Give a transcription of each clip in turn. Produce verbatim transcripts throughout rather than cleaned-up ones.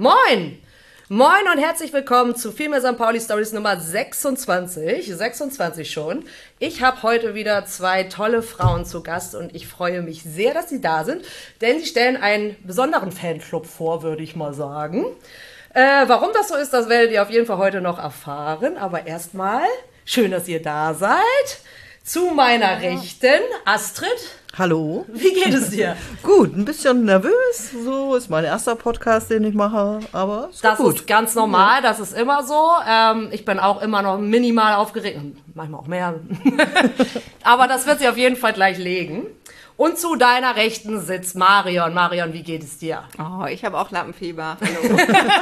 Moin! Moin und herzlich willkommen zu Viel mehr Sankt Pauli Stories Nummer sechsundzwanzig. sechsundzwanzig schon. Ich habe heute wieder zwei tolle Frauen zu Gast und ich freue mich sehr, dass sie da sind, denn sie stellen einen besonderen Fanclub vor, würde ich mal sagen. Äh, warum das so ist, das werdet ihr auf jeden Fall heute noch erfahren. Aber erstmal, schön, dass ihr da seid. Zu meiner Rechten, Astrid. Hallo. Wie geht es dir? Gut, ein bisschen nervös. So ist mein erster Podcast, den ich mache, aber ist Das gut. ist ganz normal, das ist immer so. Ähm, ich bin auch immer noch minimal aufgeregt, manchmal auch mehr. Aber das wird sie auf jeden Fall gleich legen. Und zu deiner Rechten sitzt Marion. Marion, wie geht es dir? Oh, ich habe auch Lampenfieber. Hallo.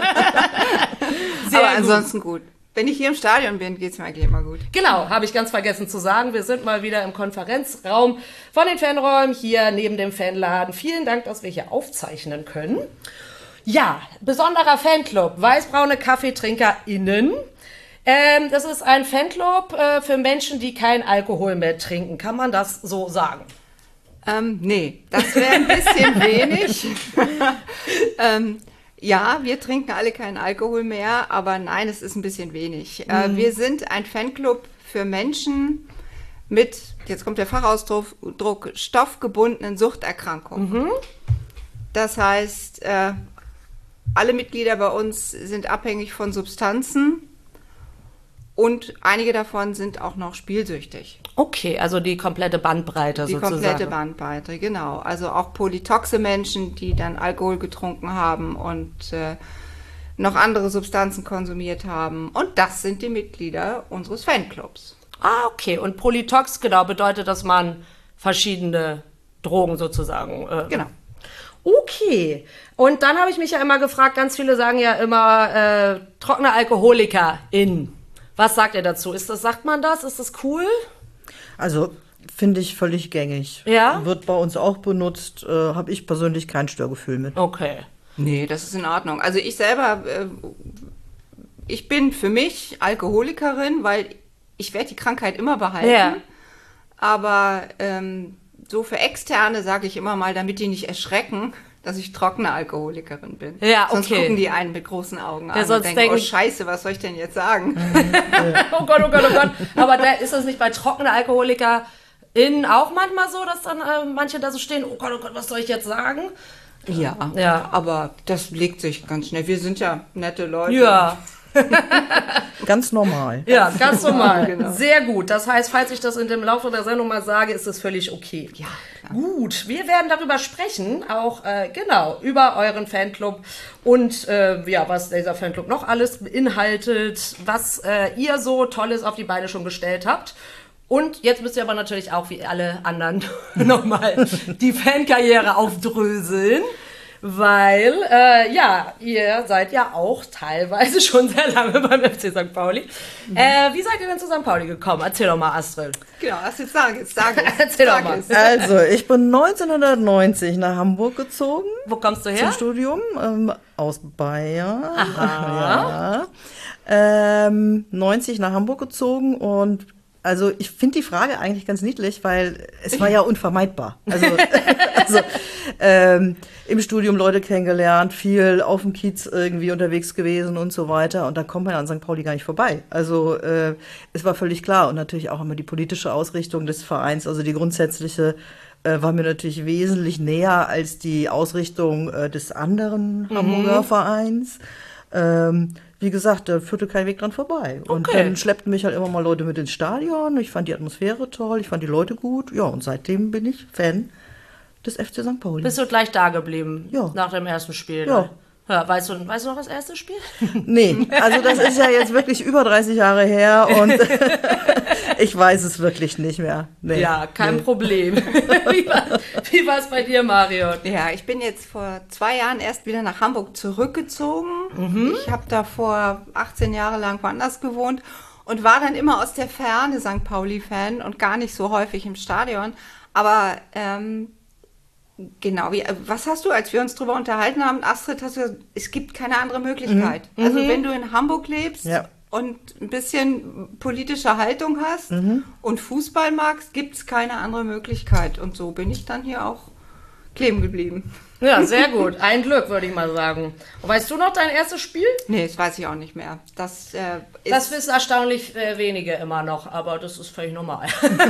Sehr Aber gut. ansonsten gut. Wenn ich hier im Stadion bin, geht es mir eigentlich immer gut. Genau, habe ich ganz vergessen zu sagen. Wir sind mal wieder im Konferenzraum von den Fanräumen hier neben dem Fanladen. Vielen Dank, dass wir hier aufzeichnen können. Ja, besonderer Fanclub, weißbraune KaffeetrinkerInnen. Ähm, das ist ein Fanclub äh, für Menschen, die kein Alkohol mehr trinken. Kann man das so sagen? Ähm, nee, das wäre ein bisschen wenig. ähm, ja, wir trinken alle keinen Alkohol mehr, aber nein, es ist ein bisschen wenig. Mhm. Äh, wir sind ein Fanclub für Menschen mit, jetzt kommt der Fachausdruck, stoffgebundenen Suchterkrankungen. Mhm. Das heißt, äh, alle Mitglieder bei uns sind abhängig von Substanzen. Und einige davon sind auch noch spielsüchtig. Okay, also die komplette Bandbreite die sozusagen. Die komplette Bandbreite, genau. Also auch polytoxe Menschen, die dann Alkohol getrunken haben und äh, noch andere Substanzen konsumiert haben. Und das sind die Mitglieder unseres Fanclubs. Ah, okay. Und Polytox, genau, bedeutet, dass man verschiedene Drogen sozusagen... Äh, genau. Okay. Und dann habe ich mich ja immer gefragt, ganz viele sagen ja immer äh, trockene AlkoholikerInnen. Was sagt ihr dazu? Ist das, sagt man das? Ist das cool? Also finde ich völlig gängig. Ja? Wird bei uns auch benutzt, äh, habe ich persönlich kein Störgefühl mit. Okay. Nee, das ist in Ordnung. Also ich selber, äh, ich bin für mich Alkoholikerin, weil ich werde die Krankheit immer behalten. Ja. Aber ähm, so für Externe sage ich immer mal, damit die nicht erschrecken, dass ich trockene Alkoholikerin bin. Ja, okay. Sonst gucken die einen mit großen Augen ja, an sonst und denken, denken, oh Scheiße, was soll ich denn jetzt sagen? oh Gott, oh Gott, oh Gott. Aber da ist es nicht bei trockenen AlkoholikerInnen auch manchmal so, dass dann äh, manche da so stehen, oh Gott, oh Gott, was soll ich jetzt sagen? Ja, ja, aber das legt sich ganz schnell. Wir sind ja nette Leute. Ja. Ganz normal. Ja, ganz normal. Genau. Sehr gut. Das heißt, falls ich das in dem Laufe der Sendung mal sage, ist es völlig okay. Ja, klar. Gut, wir werden darüber sprechen, auch äh, genau, über euren Fanclub und äh, ja, was dieser Fanclub noch alles beinhaltet, was äh, ihr so Tolles auf die Beine schon gestellt habt. Und jetzt müsst ihr aber natürlich auch wie alle anderen nochmal die Fankarriere aufdröseln. Weil, äh, ja, ihr seid ja auch teilweise schon sehr lange beim F C Sankt Pauli. Mhm. Äh, wie seid ihr denn zu Sankt Pauli gekommen? Erzähl doch mal, Astrid. Genau, das jetzt sag es, sag es. Erzähl sag doch mal. Es. Also, ich bin neunzehnhundertneunzig nach Hamburg gezogen. Wo kommst du her? Zum Studium, ähm, aus Bayern. Aha. Ja. Ähm, neunzig nach Hamburg gezogen und also ich finde die Frage eigentlich ganz niedlich, weil es war ja unvermeidbar. Also, also ähm, im Studium Leute kennengelernt, viel auf dem Kiez irgendwie unterwegs gewesen und so weiter. Und da kommt man an Sankt Pauli gar nicht vorbei. Also äh, es war völlig klar. Und natürlich auch immer die politische Ausrichtung des Vereins, also die grundsätzliche, äh, war mir natürlich wesentlich näher als die Ausrichtung äh, des anderen Hamburger mhm. Vereins. Ähm, Wie gesagt, da führte kein Weg dran vorbei. Und okay. dann schleppten mich halt immer mal Leute mit ins Stadion. Ich fand die Atmosphäre toll, ich fand die Leute gut. Ja, und seitdem bin ich Fan des F C Sankt Pauli. Bist du gleich da geblieben? Ja. Nach dem ersten Spiel? Ja. Ja, weißt du, weißt du noch das erste Spiel? Nee, also das ist ja jetzt wirklich über dreißig Jahre her und ich weiß es wirklich nicht mehr. Nee, ja, kein nee. Problem. Wie war, wie war es bei dir, Marion? Ja, ich bin jetzt vor zwei Jahren erst wieder nach Hamburg zurückgezogen. Mhm. Ich habe da vor achtzehn Jahre lang woanders gewohnt und war dann immer aus der Ferne Sankt Pauli-Fan und gar nicht so häufig im Stadion. Aber ähm, genau, wie, was hast du, als wir uns drüber unterhalten haben, Astrid, hast du gesagt, es gibt keine andere Möglichkeit. Mhm. Also wenn du in Hamburg lebst ja. und ein bisschen politische Haltung hast mhm. und Fußball magst, gibt es keine andere Möglichkeit. Und so bin ich dann hier auch kleben geblieben. Ja, sehr gut. Ein Glück, würde ich mal sagen. Und weißt du noch dein erstes Spiel? Nee, das weiß ich auch nicht mehr. Das, äh, ist Das wissen erstaunlich äh, wenige immer noch, aber das ist völlig normal.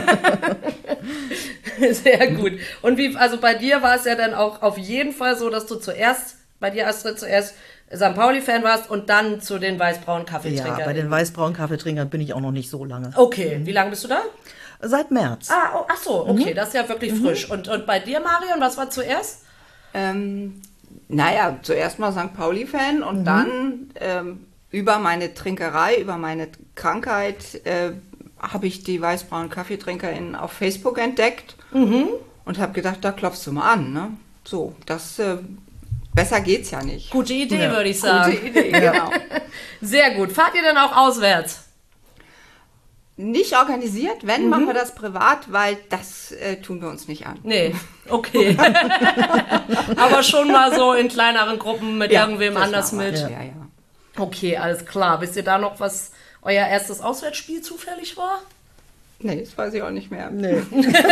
Sehr gut. Und wie, also bei dir war es ja dann auch auf jeden Fall so, dass du zuerst, bei dir Astrid, zuerst Sankt Pauli-Fan warst und dann zu den weißbraunen Kaffeetrinkern. Ja, bei den weißbraunen Kaffeetrinkern bin ich auch noch nicht so lange. Okay, wie lange bist du da? Seit März. Ah, oh, ach so, okay, das ist ja wirklich frisch. Und, und bei dir, Marion, was war zuerst? Ähm, naja, zuerst mal Sankt Pauli-Fan und mhm. dann ähm, über meine Trinkerei, über meine Krankheit äh, habe ich die weißbraunen KaffeetrinkerInnen auf Facebook entdeckt mhm. und habe gedacht, da klopfst du mal an. Ne? So, das äh, besser geht's ja nicht. Gute Idee, ja. würde ich sagen. Gute Idee, genau. Sehr gut. Fahrt ihr denn auch auswärts? Nicht organisiert, wenn, mhm. machen wir das privat, weil das äh, tun wir uns nicht an. Nee, okay. Aber schon mal so in kleineren Gruppen mit ja, irgendwem anders mit. Ja, ja. Okay, alles klar. Wisst ihr da noch, was euer erstes Auswärtsspiel zufällig war? Nee, das weiß ich auch nicht mehr. Nee.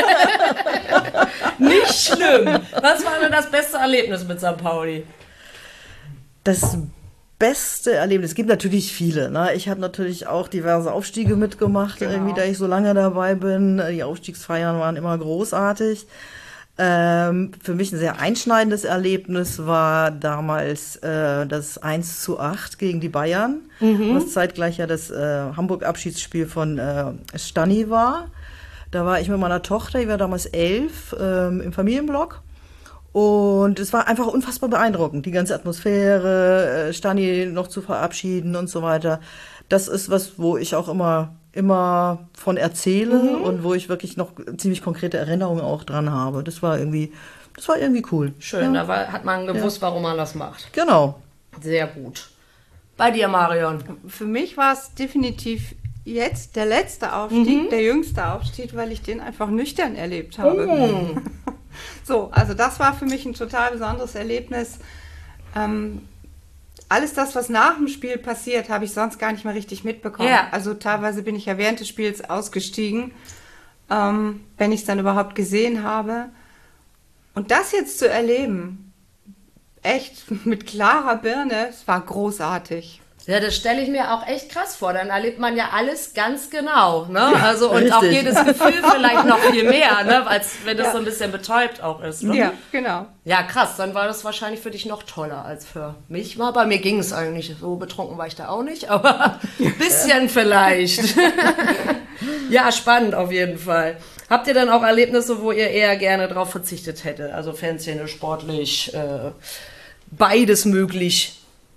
Nicht schlimm. Was war denn das beste Erlebnis mit Sankt Pauli? Das beste Erlebnis, es gibt natürlich viele. Ne? Ich habe natürlich auch diverse Aufstiege mitgemacht, genau. irgendwie, da ich so lange dabei bin. Die Aufstiegsfeiern waren immer großartig. Ähm, für mich ein sehr einschneidendes Erlebnis war damals äh, das eins zu acht gegen die Bayern, mhm. was zeitgleich ja das äh, Hamburg-Abschiedsspiel von äh, Stani war. Da war ich mit meiner Tochter, die war damals elf, ähm, im Familienblock. Und es war einfach unfassbar beeindruckend, die ganze Atmosphäre, äh, Stani noch zu verabschieden und so weiter. Das ist was, wo ich auch immer, immer von erzähle mhm. und wo ich wirklich noch ziemlich konkrete Erinnerungen auch dran habe. Das war irgendwie, das war irgendwie cool. Schön, ja. da war, hat man gewusst, ja. warum man das macht. Genau. Sehr gut. Bei dir, Marion? Für mich war es definitiv jetzt der letzte Aufstieg, mhm. der jüngste Aufstieg, weil ich den einfach nüchtern erlebt habe. Mhm. So, also das war für mich ein total besonderes Erlebnis. Ähm, alles das, was nach dem Spiel passiert, habe ich sonst gar nicht mehr richtig mitbekommen. Ja. Also teilweise bin ich ja während des Spiels ausgestiegen, ähm, wenn ich es dann überhaupt gesehen habe. Und das jetzt zu erleben, echt mit klarer Birne, es war großartig. Ja, das stelle ich mir auch echt krass vor. Dann erlebt man ja alles ganz genau, ne? Also und Richtig. auch jedes Gefühl vielleicht noch viel mehr, ne? Als wenn das ja. so ein bisschen betäubt auch ist. Ne? Ja, genau. Ja, krass. Dann war das wahrscheinlich für dich noch toller als für mich war. Bei mir ging es eigentlich. So betrunken war ich da auch nicht, aber ein bisschen vielleicht. Ja, spannend auf jeden Fall. Habt ihr dann auch Erlebnisse, wo ihr eher gerne drauf verzichtet hättet? Also Fanszene, sportlich, äh, beides möglich.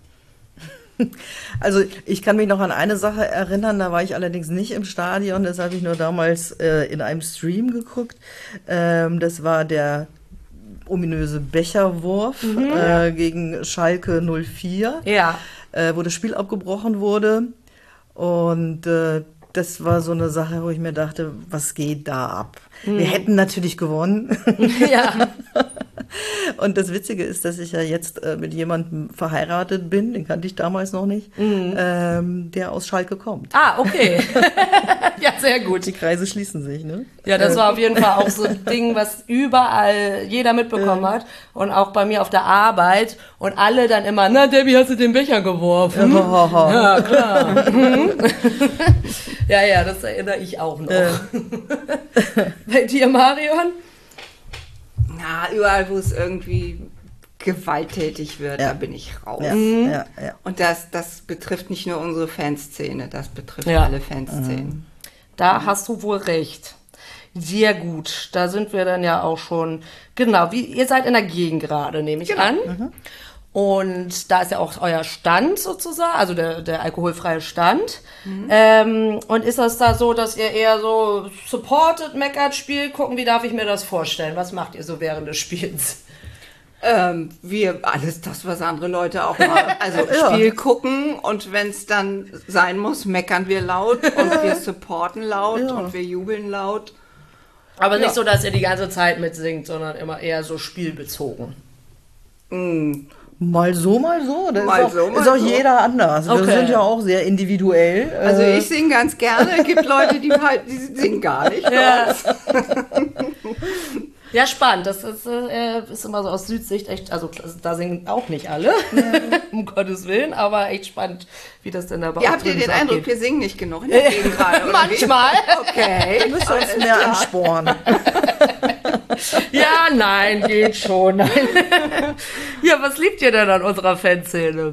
Also ich kann mich noch an eine Sache erinnern, da war ich allerdings nicht im Stadion, das habe ich nur damals äh, in einem Stream geguckt. Ähm, das war der ominöse Becherwurf mhm. äh, gegen Schalke null vier, ja. äh, wo das Spiel abgebrochen wurde. Und äh, das war so eine Sache, wo ich mir dachte, was geht da ab? Mhm. Wir hätten natürlich gewonnen. Ja. Und das Witzige ist, dass ich ja jetzt äh, mit jemandem verheiratet bin, den kannte ich damals noch nicht, mhm. ähm, der aus Schalke kommt. Ah, okay. Ja, sehr gut. Die Kreise schließen sich, ne? Ja, das war auf jeden Fall auch so ein Ding, was überall jeder mitbekommen hat. Und auch bei mir auf der Arbeit. Und alle dann immer, na, Debbie, hast du den Becher geworfen? Ja, ja klar. Mhm. Ja, ja, das erinnere ich auch noch. Äh. Bei dir, Marion? Na, überall, wo es irgendwie gewalttätig wird, ja. da bin ich raus. Ja, mhm. ja, ja. Und das, das betrifft nicht nur unsere Fanszene, das betrifft ja. alle Fanszenen. Mhm. Da mhm. hast du wohl recht. Sehr gut. Da sind wir dann ja auch schon, genau, wie ihr seid in der Gegend gerade, nehme ich genau. an. Mhm. Und da ist ja auch euer Stand sozusagen, also der, der alkoholfreie Stand. Mhm. Ähm, und ist das da so, dass ihr eher so supportet, meckert, spielt? Gucken, wie darf ich mir das vorstellen? Was macht ihr so während des Spiels? Ähm, wir, alles das, was andere Leute auch machen. Also Spiel ja. gucken und wenn es dann sein muss, meckern wir laut und wir supporten laut ja. und wir jubeln laut. Aber ja. nicht so, dass ihr die ganze Zeit mitsingt, sondern immer eher so spielbezogen. Mhm. Mal so, mal so. Das mal ist auch, so, mal ist auch so. jeder anders. Okay. Wir sind ja auch sehr individuell. Also ich singe ganz gerne. Es gibt Leute, die, halt, die singen gar nicht. Ja. Ja, spannend. Das ist, äh, ist immer so aus Südsicht echt, also da singen auch nicht alle, um Gottes Willen, aber echt spannend, wie das denn da bei Ja, uns habt ihr drüben den so Eindruck, abgeht. wir singen nicht genug in der Gegend gerade? oder wie? Manchmal. Okay. Wir müssen uns mehr anspornen. Ja, nein, geht schon. Nein. Ja, was liebt ihr denn an unserer Fanszene?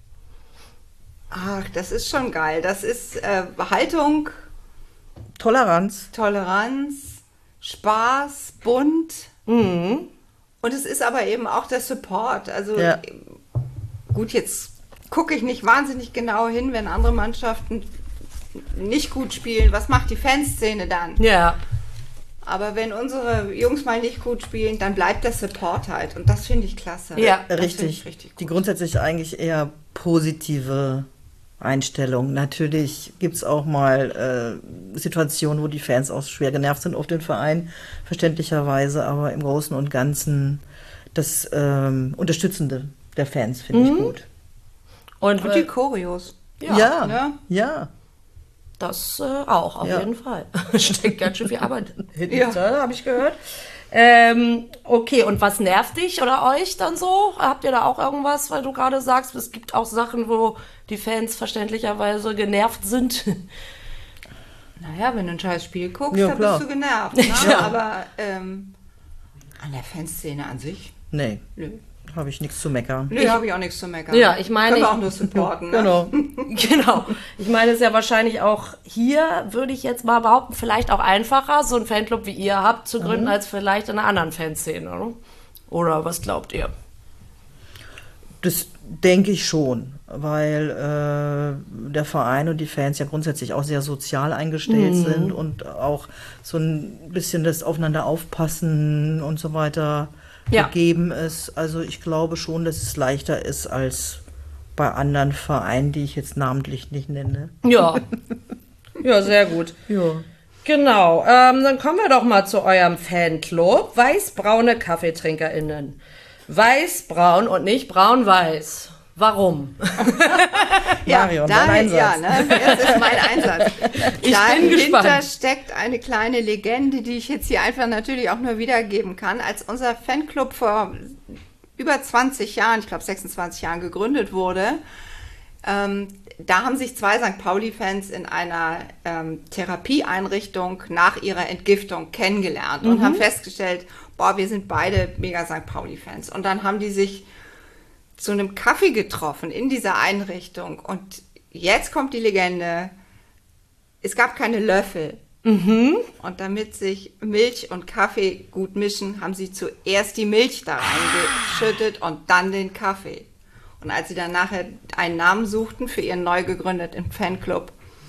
Ach, das ist schon geil. Das ist äh, Haltung, Toleranz. Toleranz, Spaß, bunt. Mhm. Und es ist aber eben auch der Support. Also Ja. gut, jetzt gucke ich nicht wahnsinnig genau hin, wenn andere Mannschaften nicht gut spielen. Was macht die Fanszene dann? Ja. Aber wenn unsere Jungs mal nicht gut spielen, dann bleibt der Support halt. Und das finde ich klasse. Ja, das finde Richtig. ich richtig Die gut. grundsätzlich eigentlich eher positive Einstellung. Natürlich gibt es auch mal äh, Situationen, wo die Fans auch schwer genervt sind auf den Verein, verständlicherweise, aber im Großen und Ganzen das ähm, Unterstützende der Fans finde ich gut. Und, Und die äh, Choreos. ja, Ja, ne? ja. das äh, auch, auf Ja. jeden Fall. Steckt ganz schön viel Arbeit hinter, Ja. habe ich gehört. Ähm, okay, und was nervt dich oder euch dann so? Habt ihr da auch irgendwas, weil du gerade sagst, es gibt auch Sachen, wo die Fans verständlicherweise genervt sind? Naja, wenn du ein scheiß Spiel guckst, Ja, dann klar. bist du genervt. Ne? Ja. Aber ähm, an der Fanszene an sich, Nee, nö. habe ich nichts zu meckern. Nö, habe ich auch nichts zu meckern. Ja, ich meine, Können wir ich- auch nur supporten. Ne? Genau. Genau. Ich meine, es ist ja wahrscheinlich auch hier, würde ich jetzt mal behaupten, vielleicht auch einfacher, so einen Fanclub wie ihr habt zu gründen, als vielleicht in einer anderen Fanszene. Oder? Oder was glaubt ihr? Das denke ich schon, weil äh, der Verein und die Fans ja grundsätzlich auch sehr sozial eingestellt sind und auch so ein bisschen das Aufeinander aufpassen und so weiter Ja. gegeben ist. Also ich glaube schon, dass es leichter ist als bei anderen Vereinen, die ich jetzt namentlich nicht nenne. Ja. Ja, sehr gut. Ja. Genau, ähm, dann kommen wir doch mal zu eurem Fanclub. Weißbraune KaffeetrinkerInnen. Weißbraun und nicht braun-weiß. Warum? Marion, da, dein ja, Einsatz. ne? Jetzt ist mein Einsatz. Ich Dahinter bin gespannt. steckt eine kleine Legende, die ich jetzt hier einfach natürlich auch nur wiedergeben kann. Als unser Fanclub vor über zwanzig Jahren, ich glaube sechsundzwanzig Jahren gegründet wurde, ähm, da haben sich zwei Sankt Pauli-Fans in einer ähm, Therapieeinrichtung nach ihrer Entgiftung kennengelernt und haben festgestellt, boah, wir sind beide mega Sankt Pauli-Fans. Und dann haben die sich zu einem Kaffee getroffen in dieser Einrichtung. Und jetzt kommt die Legende, es gab keine Löffel. Und damit sich Milch und Kaffee gut mischen, haben sie zuerst die Milch da reingeschüttet und dann den Kaffee. Und als sie dann nachher einen Namen suchten für ihren neu gegründeten Fanclub,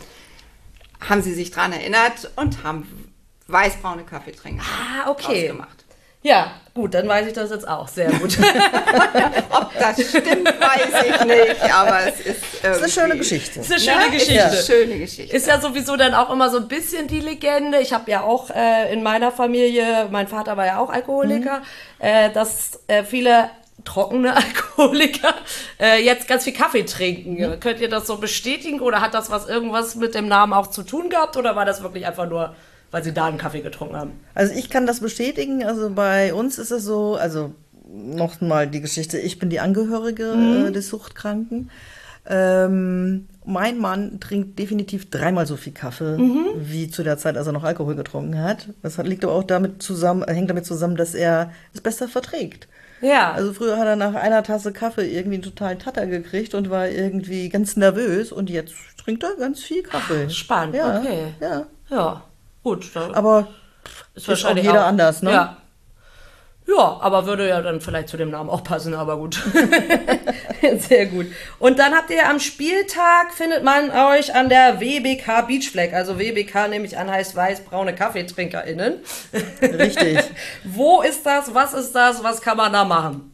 haben sie sich dran erinnert und haben weißbraune Kaffeetrinker Ah, okay. ausgemacht. Ja, gut, dann weiß ich das jetzt auch. Sehr gut. Ob das stimmt, weiß ich nicht, aber es ist Das ist eine schöne irgendwie- Geschichte. Das ist eine schöne Ne? Geschichte. Ist eine schöne Geschichte. Ist ja sowieso dann auch immer so ein bisschen die Legende. Ich habe ja auch äh, in meiner Familie, mein Vater war ja auch Alkoholiker, äh, dass äh, viele trockene Alkoholiker äh, jetzt ganz viel Kaffee trinken. Könnt ihr das so bestätigen oder hat das was irgendwas mit dem Namen auch zu tun gehabt oder war das wirklich einfach nur, weil sie da einen Kaffee getrunken haben? Also ich kann das bestätigen. Also bei uns ist es so, also nochmal die Geschichte, ich bin die Angehörige äh, des Suchtkranken. Ähm, mein Mann trinkt definitiv dreimal so viel Kaffee wie zu der Zeit, als er noch Alkohol getrunken hat. Das hat, liegt aber auch damit zusammen, hängt damit zusammen, dass er es besser verträgt. Ja. Also früher hat er nach einer Tasse Kaffee irgendwie einen totalen Tatter gekriegt und war irgendwie ganz nervös und jetzt trinkt er ganz viel Kaffee. Spannend, ja, okay. Ja, Ja, gut. Da aber ist auch jeder anders, ne? Ja. Ja, aber würde ja dann vielleicht zu dem Namen auch passen, aber gut. Sehr gut. Und dann habt ihr am Spieltag, findet man euch an der W B K Beach Flag. Also W B K nehme ich an, heißt weiß-braune KaffeetrinkerInnen. Richtig. Wo ist das? Was ist das? Was kann man da machen?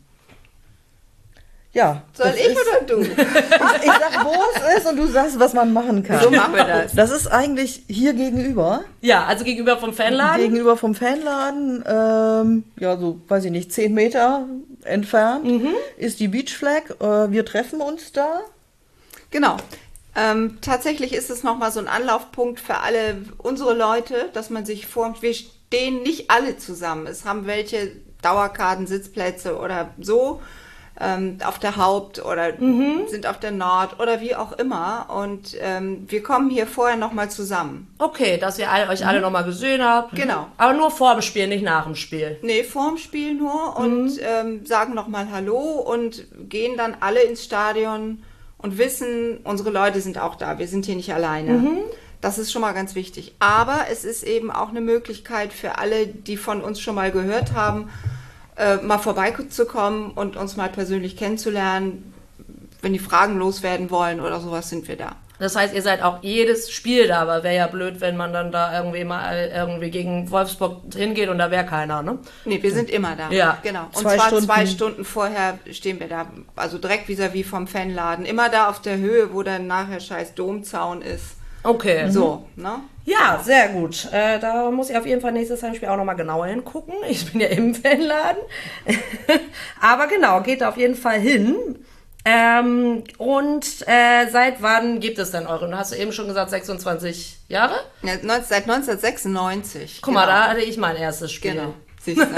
Ja. Soll das ich ist, oder du? Ich sag, wo es ist und du sagst, was man machen kann. So machen wir das. Das ist eigentlich hier gegenüber, Ja, also gegenüber vom Fanladen. gegenüber vom Fanladen, ähm, ja, so, weiß ich nicht, zehn Meter entfernt ist die Beach Flag. Äh, wir treffen uns da. Genau. Ähm, tatsächlich ist es nochmal so ein Anlaufpunkt für alle unsere Leute, dass man sich formt. Wir stehen nicht alle zusammen. Es haben welche Dauerkarten, Sitzplätze oder so ähm, auf der Haupt- oder mhm. sind auf der Nord oder wie auch immer. Und ähm, wir kommen hier vorher nochmal zusammen. Okay, dass ihr alle, euch mhm. alle nochmal gesehen habt. Genau. Aber nur vor dem Spiel, nicht nach dem Spiel. Nee, vorm Spiel nur und mhm. ähm, sagen nochmal Hallo und gehen dann alle ins Stadion und wissen, unsere Leute sind auch da. Wir sind hier nicht alleine. Mhm. Das ist schon mal ganz wichtig. Aber es ist eben auch eine Möglichkeit für alle, die von uns schon mal gehört haben, äh, mal vorbeizukommen und uns mal persönlich kennenzulernen. Wenn die Fragen loswerden wollen oder sowas, sind wir da. Das heißt, ihr seid auch jedes Spiel da, aber wäre ja blöd, wenn man dann da irgendwie mal irgendwie gegen Wolfsburg hingeht und da wäre keiner, ne? Nee, wir sind immer da. Ja. Genau. Und zwei zwar Stunden. zwei Stunden vorher stehen wir da, also direkt vis-à-vis vom Fanladen. Immer da auf der Höhe, wo dann nachher scheiß Domzaun ist. Okay. So, ne? Ja, sehr gut. Äh, da muss ich auf jeden Fall nächstes Heimspiel auch nochmal genauer hingucken. Ich bin ja im Fanladen. Aber genau, geht da auf jeden Fall hin. Ähm, und äh, seit wann gibt es denn eure? Du hast eben schon gesagt, sechsundzwanzig Jahre? Ja, seit neunzehnhundertsechsundneunzig. Guck mal, da hatte ich mein erstes Spiel. Genau. Siehst du?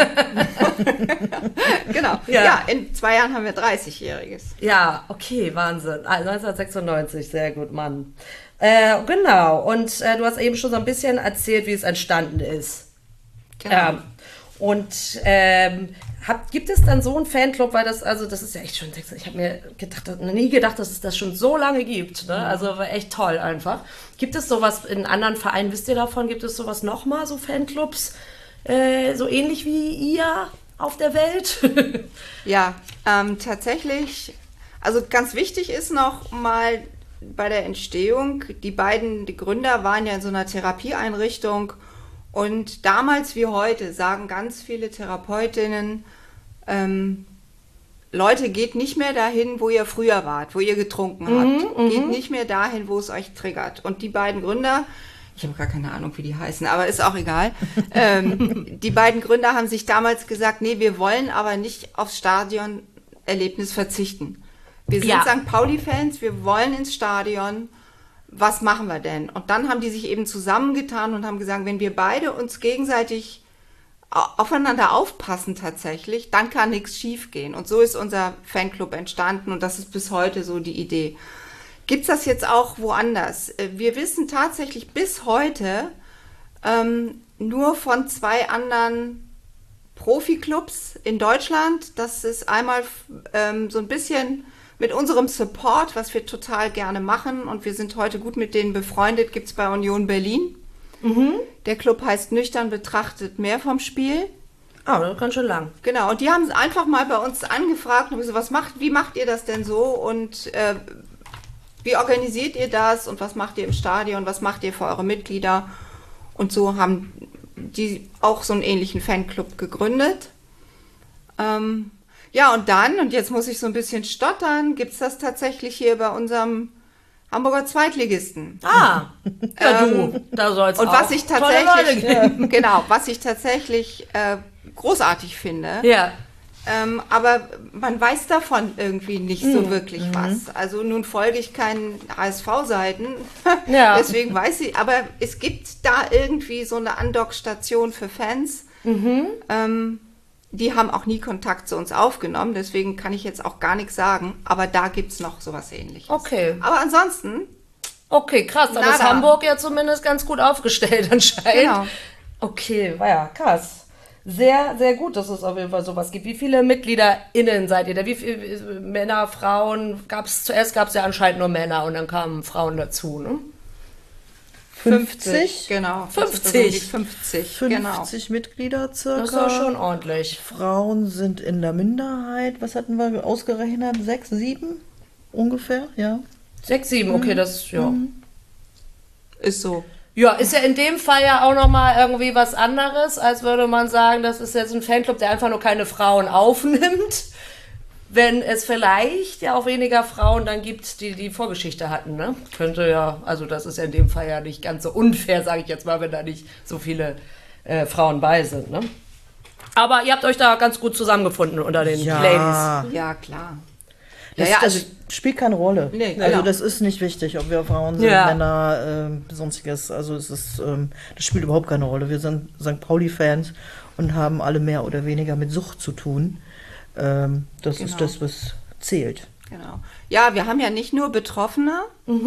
Genau. Ja. ja, in zwei Jahren haben wir dreißigjähriges. Ja, okay, Wahnsinn. Also neunzehnhundertsechsundneunzig, sehr gut, Mann. Äh, genau, und äh, du hast eben schon so ein bisschen erzählt, wie es entstanden ist. Genau. Ähm, und ähm, hab, gibt es dann so einen Fanclub, weil das, also das ist ja echt schon, ich habe mir gedacht, nie gedacht, dass es das schon so lange gibt, ne? Also war echt toll einfach. Gibt es sowas in anderen Vereinen, wisst ihr davon, gibt es sowas nochmal, so Fanclubs, äh, so ähnlich wie ihr auf der Welt? Ja, ähm, tatsächlich, also ganz wichtig ist noch mal bei der Entstehung, die beiden die Gründer waren ja in so einer Therapieeinrichtung und damals wie heute sagen ganz viele Therapeutinnen, ähm, Leute, geht nicht mehr dahin, wo ihr früher wart, wo ihr getrunken habt. Mhm, geht nicht mehr dahin, wo es euch triggert. Und die beiden Gründer, ich habe gar keine Ahnung, wie die heißen, aber ist auch egal, ähm, die beiden Gründer haben sich damals gesagt, nee, wir wollen aber nicht aufs Stadionerlebnis verzichten. Wir sind Ja. Sankt Pauli-Fans, wir wollen ins Stadion. Was machen wir denn? Und dann haben die sich eben zusammengetan und haben gesagt, wenn wir beide uns gegenseitig aufeinander aufpassen tatsächlich, dann kann nichts schief gehen. Und so ist unser Fanclub entstanden und das ist bis heute so die Idee. Gibt's das jetzt auch woanders? Wir wissen tatsächlich bis heute ähm, nur von zwei anderen Profiklubs in Deutschland. Das ist einmal ähm, so ein bisschen mit unserem Support, was wir total gerne machen und wir sind heute gut mit denen befreundet, gibt es bei Union Berlin. Mhm. Der Club heißt Nüchtern betrachtet mehr vom Spiel. Ah, das kann schon lang. Genau, und die haben einfach mal bei uns angefragt und gesagt, was macht, wie macht ihr das denn so und äh, wie organisiert ihr das und was macht ihr im Stadion, was macht ihr für eure Mitglieder? Und so haben die auch so einen ähnlichen Fanclub gegründet. Ähm, Ja, und dann, und jetzt muss ich so ein bisschen stottern, gibt's das tatsächlich hier bei unserem Hamburger Zweitligisten. Ah, ja Ähm, du, da soll's Und auch was ich tolle Leute tatsächlich, geben. genau, was ich tatsächlich äh, großartig finde, Ja, ähm, aber man weiß davon irgendwie nicht Mhm. so wirklich was. Also nun folge ich keinen H S V-Seiten, Ja. deswegen weiß ich, aber es gibt da irgendwie so eine Andockstation für Fans. Mhm. Ähm, die haben auch nie Kontakt zu uns aufgenommen, deswegen kann ich jetzt auch gar nichts sagen, aber da gibt's noch sowas Ähnliches. okay. Aber ansonsten, Okay, krass. Dann ist Nada. Hamburg ja zumindest ganz gut aufgestellt anscheinend. Genau. Okay, war ja krass. Sehr, sehr gut, dass es auf jeden Fall sowas gibt. Wie viele MitgliederInnen seid ihr da? Wie viele Männer, Frauen? Gab's, zuerst gab es ja anscheinend nur Männer und dann kamen Frauen dazu, ne? fünfzig? genau. fünfzig. fünfzig, genau. fünfzig Mitglieder circa. Das ist doch schon ordentlich. Frauen sind in der Minderheit. Was hatten wir ausgerechnet? Sechs, sieben ungefähr, ja. Sechs, sieben, okay, das, ja. Ist so. Ja, ist ja in dem Fall ja auch nochmal irgendwie was anderes, als würde man sagen, das ist jetzt ein Fanclub, der einfach nur keine Frauen aufnimmt. Wenn es vielleicht ja auch weniger Frauen dann gibt, die die Vorgeschichte hatten, ne? Könnte ja, also das ist ja in dem Fall ja nicht ganz so unfair, sage ich jetzt mal, wenn da nicht so viele äh, Frauen bei sind, ne? Aber ihr habt euch da ganz gut zusammengefunden unter den Ja. Ladies. Ja, klar. Das, ja, das also- spielt keine Rolle. Nee, also genau. das ist nicht wichtig, ob wir Frauen sind, Ja. Männer, äh, sonstiges. Also es ist, ähm, das spielt überhaupt keine Rolle. Wir sind Sankt Pauli-Fans und haben alle mehr oder weniger mit Sucht zu tun. Ähm, das Genau. ist das, was zählt. Genau. Ja, wir haben ja nicht nur Betroffene,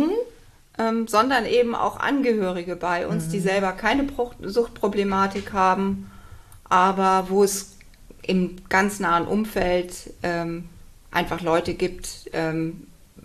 ähm, sondern eben auch Angehörige bei uns, die selber keine Pro- Suchtproblematik haben, aber wo es im ganz nahen Umfeld ähm, einfach Leute gibt, ähm,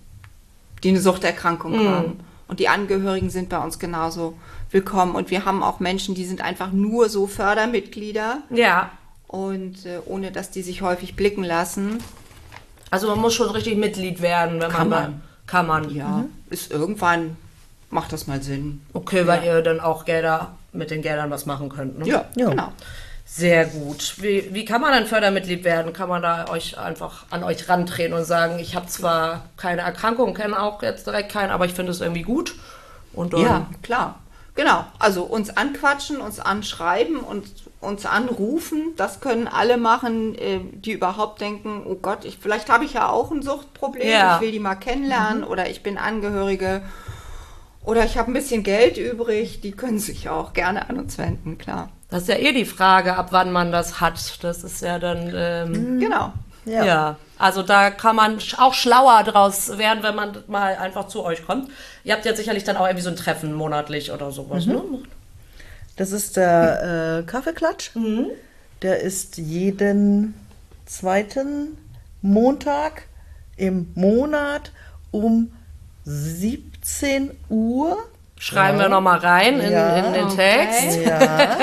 die eine Suchterkrankung Mhm. haben. Und die Angehörigen sind bei uns genauso willkommen. Und wir haben auch Menschen, die sind einfach nur so Fördermitglieder Ja. und äh, ohne dass die sich häufig blicken lassen. Also man muss schon richtig Mitglied werden, wenn Kann man, man. da- kann man. Ja, ist irgendwann, macht das mal Sinn. Okay, weil Ja. ihr dann auch Gelder mit den Geldern was machen könnt. Ne? Ja, Ja. genau. Sehr gut. Wie, wie kann man dann Fördermitglied werden? Kann man da euch einfach an euch rantreten und sagen, ich habe zwar keine Erkrankung, kenne auch jetzt direkt keinen, aber ich finde es irgendwie gut. Und dann, Ja, klar. Genau. Also uns anquatschen, uns anschreiben und uns anrufen. Das können alle machen, äh, die überhaupt denken, oh Gott, ich, vielleicht habe ich ja auch ein Suchtproblem, Ja. ich will die mal kennenlernen oder ich bin Angehörige oder ich habe ein bisschen Geld übrig. Die können sich auch gerne an uns wenden, klar. Das ist ja eh die Frage, ab wann man das hat. Das ist ja dann, ähm, Genau. ja. Ja. Also da kann man sch- auch schlauer draus werden, wenn man mal einfach zu euch kommt. Ihr habt ja sicherlich dann auch irgendwie so ein Treffen monatlich oder sowas, ne? Das ist der äh, Kaffeeklatsch. Der ist jeden zweiten Montag im Monat um siebzehn Uhr. Schreiben wir nochmal rein in, Ja. in den Okay. Text. Ja,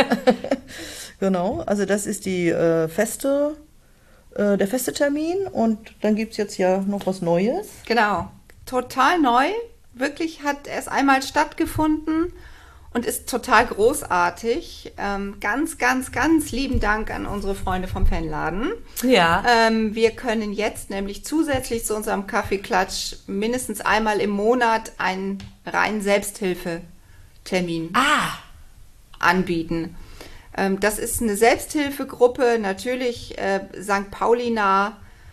genau. Also das ist die äh, feste, äh, der feste Termin und dann gibt es jetzt ja noch was Neues. Genau. Total neu. Wirklich hat es einmal stattgefunden und ist total großartig. Ähm, ganz, ganz, ganz lieben Dank an unsere Freunde vom Fanladen. Ja. Ähm, wir können jetzt nämlich zusätzlich zu unserem Kaffeeklatsch mindestens einmal im Monat einen reinen Selbsthilfetermin Ah, anbieten. Ähm, das ist eine Selbsthilfegruppe, natürlich äh, Sankt Pauli nah.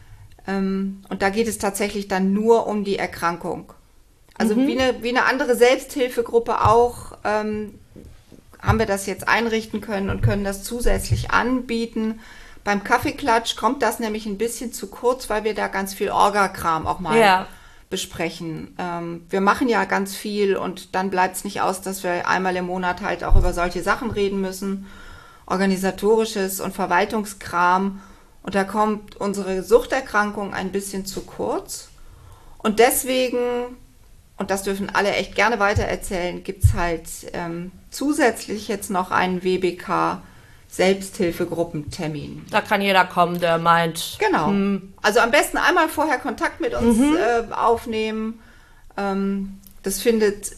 Ähm, und da geht es tatsächlich dann nur um die Erkrankung. Also wie, eine, wie eine andere Selbsthilfegruppe auch ähm, haben wir das jetzt einrichten können und können das zusätzlich anbieten. Beim Kaffeeklatsch kommt das nämlich ein bisschen zu kurz, weil wir da ganz viel Orga-Kram auch mal Ja. besprechen. Ähm, wir machen ja ganz viel und dann bleibt es nicht aus, dass wir einmal im Monat halt auch über solche Sachen reden müssen. Organisatorisches und Verwaltungskram. Und da kommt unsere Suchterkrankung ein bisschen zu kurz. Und deswegen, und das dürfen alle echt gerne weitererzählen, gibt es halt ähm, zusätzlich jetzt noch einen W B K Selbsthilfegruppentermin. da kann jeder kommen, der meint. Genau. Hm, Also am besten einmal vorher Kontakt mit uns äh, aufnehmen. Ähm, das findet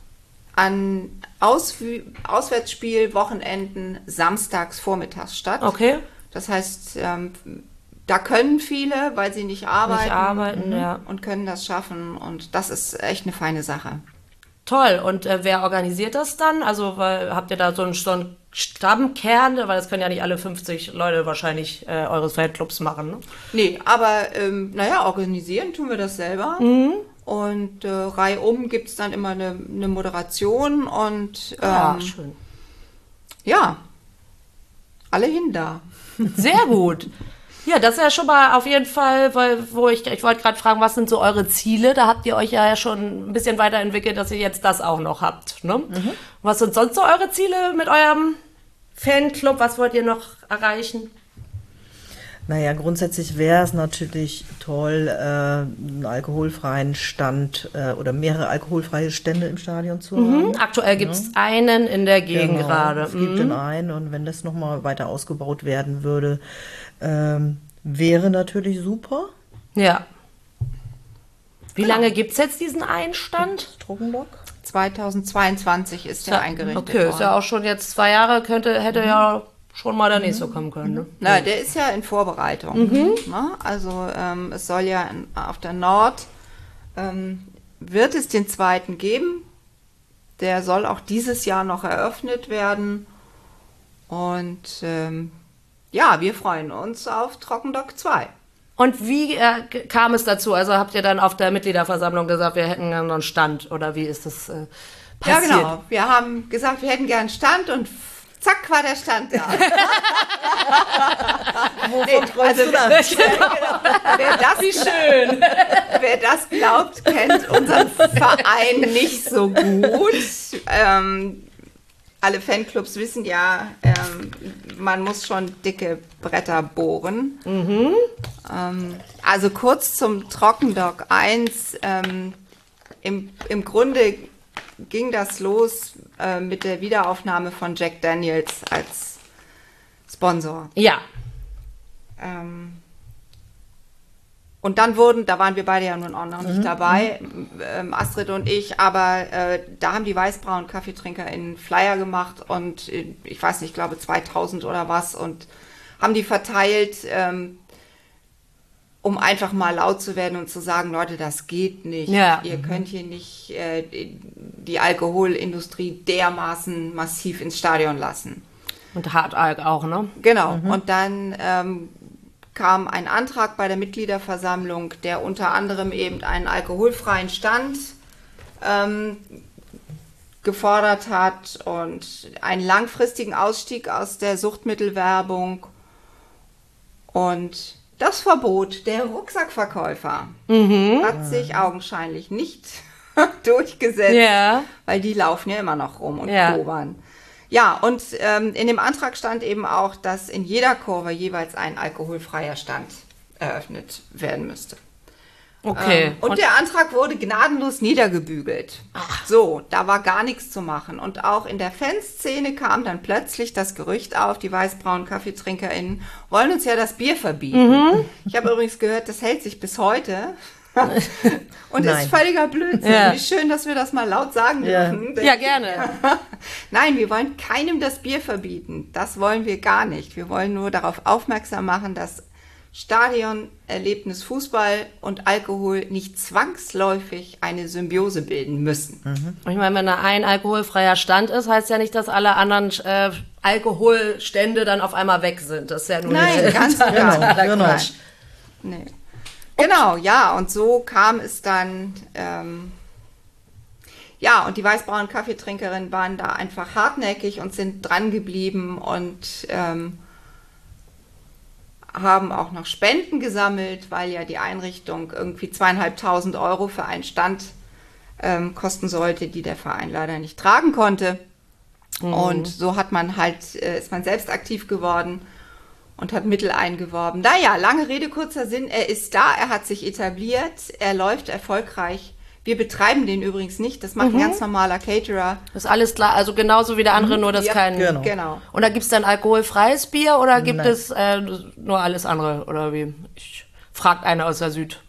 an Auswü- Auswärtsspielwochenenden samstags vormittags statt. okay. Das heißt, ähm, da können viele, weil sie nicht arbeiten, Nicht arbeiten, ja. und können das schaffen. Und das ist echt eine feine Sache. Toll. Und äh, wer organisiert das dann? Also weil, habt ihr da so einen, so einen Stammkern? Weil das können ja nicht alle fünfzig Leute wahrscheinlich äh, eures Fanclubs machen, ne? Nee, aber ähm, naja, organisieren tun wir das selber. Und äh, reihum gibt es dann immer eine, eine Moderation und ähm, Ja, schön. ja, alle hin da. Sehr gut. Ja, das ist ja schon mal auf jeden Fall, weil, wo ich, ich wollte gerade fragen, was sind so eure Ziele? Da habt ihr euch ja schon ein bisschen weiterentwickelt, dass ihr jetzt das auch noch habt, ne? Was sind sonst so eure Ziele mit eurem Fanclub? Was wollt ihr noch erreichen? Naja, grundsätzlich wäre es natürlich toll, äh, einen alkoholfreien Stand äh, oder mehrere alkoholfreie Stände im Stadion zu haben. Hm, aktuell gibt es einen in der Gegend Genau, gerade. es gibt den einen und wenn das nochmal weiter ausgebaut werden würde, ähm, wäre natürlich super. Ja. Wie lange gibt es jetzt diesen Einstand? Trockendock. zweitausendzweiundzwanzig ist der eingerichtet Okay, ist worden. ja auch schon jetzt zwei Jahre, könnte, hätte ja schon mal der nächste kommen können. Ne? Na, der ist ja in Vorbereitung. Ne? Also ähm, es soll ja in, auf der Nord, ähm, wird es den zweiten geben. Der soll auch dieses Jahr noch eröffnet werden. Und ähm, ja, wir freuen uns auf Trockendock zwei. Und wie äh, g- kam es dazu? Also habt ihr dann auf der Mitgliederversammlung gesagt, wir hätten gerne noch einen Stand oder wie ist das äh, passiert? Ja, genau. Wir haben gesagt, wir hätten gern einen Stand und zack war der Stand da. Wovon träumst du da? Wer das, Wie schön. wer das glaubt, kennt unseren Verein nicht so gut. Ähm, alle Fanclubs wissen ja, ähm, man muss schon dicke Bretter bohren. Mhm. Ähm, also kurz zum Trockendock eins. Ähm, im, Im Grunde ging das los äh, mit der Wiederaufnahme von Jack Daniels als Sponsor. Ja. Ähm, und dann wurden, da waren wir beide ja nun auch noch nicht dabei, ähm, Astrid und ich, aber äh, da haben die weißbraunen KaffeetrinkerInnen Flyer gemacht und äh, ich weiß nicht, ich glaube zweitausend oder was und haben die verteilt, ähm, um einfach mal laut zu werden und zu sagen, Leute, das geht nicht. Ja. Ihr könnt hier nicht äh, die Alkoholindustrie dermaßen massiv ins Stadion lassen. Und Hartalk auch, ne? Genau. Und dann ähm, kam ein Antrag bei der Mitgliederversammlung, der unter anderem eben einen alkoholfreien Stand ähm, gefordert hat und einen langfristigen Ausstieg aus der Suchtmittelwerbung und das Verbot der Rucksackverkäufer hat sich augenscheinlich nicht durchgesetzt, Ja. weil die laufen ja immer noch rum und Ja. probern. Ja, und ähm, in dem Antrag stand eben auch, dass in jeder Kurve jeweils ein alkoholfreier Stand eröffnet werden müsste. Okay. Ähm, und, der Antrag wurde gnadenlos niedergebügelt. So, da war gar nichts zu machen. Und auch in der Fanszene kam dann plötzlich das Gerücht auf, die weißbraunen KaffeetrinkerInnen wollen uns ja das Bier verbieten. Ich habe übrigens gehört, das hält sich bis heute. Und Nein. ist völliger Blödsinn. Ja. Wie schön, dass wir das mal laut sagen Ja. dürfen. Ja, gerne. Nein, wir wollen keinem das Bier verbieten. Das wollen wir gar nicht. Wir wollen nur darauf aufmerksam machen, dass Stadionerlebnis Fußball und Alkohol nicht zwangsläufig eine Symbiose bilden müssen. Ich meine, wenn da ein alkoholfreier Stand ist, heißt ja nicht, dass alle anderen äh, Alkoholstände dann auf einmal weg sind. Das ist ja nur Nein, eine ganz und gar Genau, genau. Quatsch. Nee. Genau, ja, und so kam es dann, ähm, ja, und die weißbraunen Kaffeetrinkerinnen waren da einfach hartnäckig und sind dran geblieben und ähm, haben auch noch Spenden gesammelt, weil ja die Einrichtung irgendwie zweieinhalbtausend Euro für einen Stand ähm, kosten sollte, die der Verein leider nicht tragen konnte. Und so hat man halt, äh, ist man selbst aktiv geworden und hat Mittel eingeworben. Naja, lange Rede, kurzer Sinn, er ist da, er hat sich etabliert, er läuft erfolgreich. Wir betreiben den übrigens nicht, das macht ein ganz normaler Caterer. Das ist alles klar, also genauso wie der andere, nur dass Ja, kein... genau. Genau. Und da gibt es dann alkoholfreies Bier oder gibt Nein. es äh, nur alles andere? Oder wie? Ich fragt einer aus der Süd.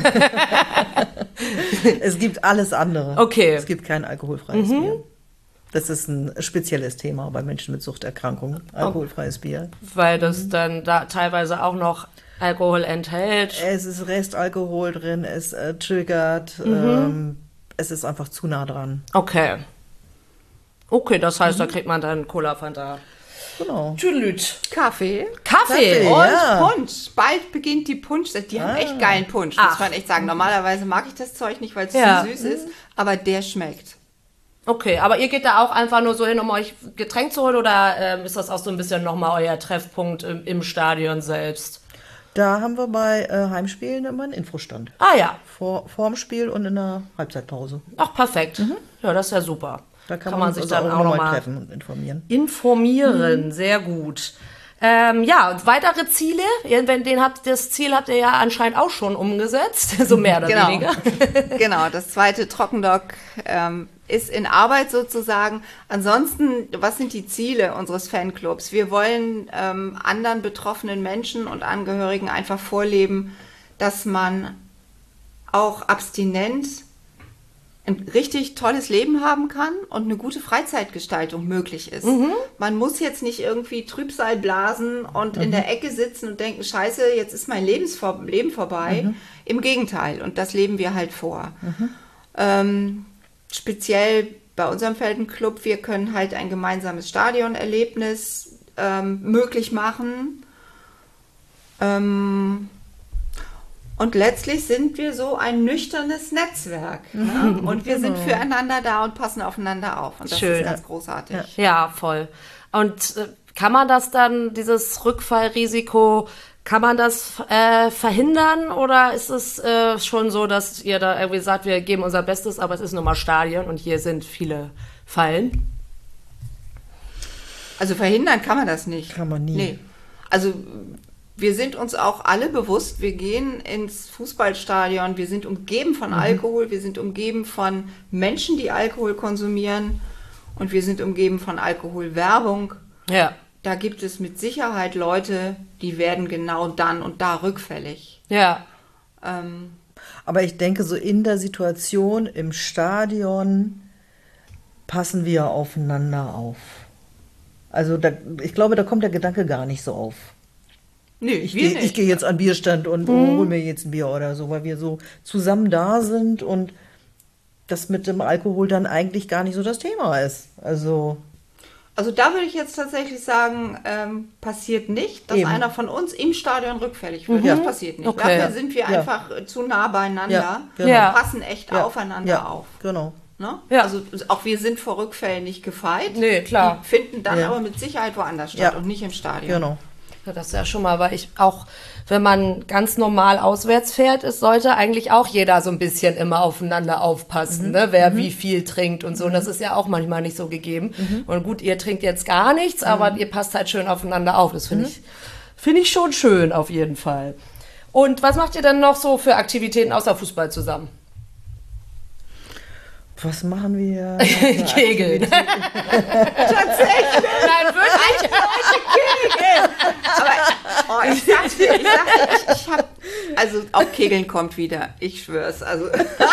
Es gibt alles andere. Okay. Es gibt kein alkoholfreies Bier. Das ist ein spezielles Thema bei Menschen mit Suchterkrankungen. Alkoholfreies Bier. Weil das dann da teilweise auch noch Alkohol enthält. Es ist Restalkohol drin, es äh, triggert. Ähm, es ist einfach zu nah dran. Okay. Okay, das heißt, da kriegt man dann Cola, Fanta. Genau. Tüdelüt. Kaffee. Kaffee. Kaffee. Und Ja. Punsch. Bald beginnt die Punsch. Die haben Ah. echt geilen Punsch, Ach. muss man echt sagen. Normalerweise mag ich das Zeug nicht, weil es Ja. zu süß ist, aber der schmeckt. Okay, aber ihr geht da auch einfach nur so hin, um euch Getränk zu holen oder ähm, ist das auch so ein bisschen nochmal euer Treffpunkt im, im Stadion selbst? Da haben wir bei äh, Heimspielen immer einen Infostand. Ah ja, Vor, vorm Spiel und in der Halbzeitpause. ach perfekt. Ja, das ist ja super. Da kann, man, sich sich also dann auch auch nochmal nochmal treffen und informieren. informieren. Sehr gut. Ähm, ja, und weitere Ziele, Ihr- wenn den habt, das Ziel habt ihr ja anscheinend auch schon umgesetzt, so mehr oder Genau. weniger. Genau, das zweite Trockendock ähm, ist in Arbeit sozusagen. Ansonsten, was sind die Ziele unseres Fanclubs? Wir wollen ähm, anderen betroffenen Menschen und Angehörigen einfach vorleben, dass man auch abstinent ein richtig tolles Leben haben kann und eine gute Freizeitgestaltung möglich ist. Man muss jetzt nicht irgendwie Trübsal blasen und in der Ecke sitzen und denken, scheiße, jetzt ist mein Lebensvor Leben vorbei. Im Gegenteil, und das leben wir halt vor. Ähm, speziell bei unserem Feldenclub, wir können halt ein gemeinsames Stadionerlebnis ähm, möglich machen. Ähm, Und letztlich sind wir so ein nüchternes Netzwerk. Ne? Und wir sind füreinander da und passen aufeinander auf. Und das Schön. ist ganz großartig. Ja, ja voll. Und äh, kann man das dann, dieses Rückfallrisiko, kann man das äh, verhindern oder ist es äh, schon so, dass ihr da irgendwie sagt, wir geben unser Bestes, aber es ist nun mal Stadion und hier sind viele Fallen? Also verhindern kann man das nicht. Kann man nie. Nee. Also wir sind uns auch alle bewusst, wir gehen ins Fußballstadion, wir sind umgeben von Alkohol, wir sind umgeben von Menschen, die Alkohol konsumieren und wir sind umgeben von Alkoholwerbung. Ja. Da gibt es mit Sicherheit Leute, die werden genau dann und da rückfällig. Ja. Ähm, Aber ich denke, so in der Situation im Stadion passen wir aufeinander auf. Also da, ich glaube, da kommt der Gedanke gar nicht so auf. nee, Ich wir gehe nicht. ich geh jetzt an den Bierstand und Mhm. hole mir jetzt ein Bier oder so, weil wir so zusammen da sind und das mit dem Alkohol dann eigentlich gar nicht so das Thema ist. Also Also da würde ich jetzt tatsächlich sagen, ähm, passiert nicht, dass Eben. einer von uns im Stadion rückfällig wird. Mhm. Das passiert nicht. Okay. Dafür sind wir Ja. einfach äh, zu nah beieinander Ja, genau. Ja. und passen echt ja, aufeinander ja, auf. Genau. Ne? Ja. Also auch wir sind vor Rückfällen nicht gefeit. Nee, klar. Die finden dann Ja. aber mit Sicherheit woanders statt Ja. und nicht im Stadion. Genau. Ja, das ist ja schon mal, weil ich auch, wenn man ganz normal auswärts fährt, es sollte eigentlich auch jeder so ein bisschen immer aufeinander aufpassen, ne? Wer wie viel trinkt und so. Und das ist ja auch manchmal nicht so gegeben. Und gut, ihr trinkt jetzt gar nichts, aber ihr passt halt schön aufeinander auf. Das finde ich, finde ich schon schön, auf jeden Fall. Und was macht ihr denn noch so für Aktivitäten außer Fußball zusammen? Was machen wir? Kegeln. Tatsächlich. Nein, wirklich? Aber oh, ich sag's dir, ich sag's dir, ich, ich hab, also auch Kegeln kommt wieder, ich schwör's. Also,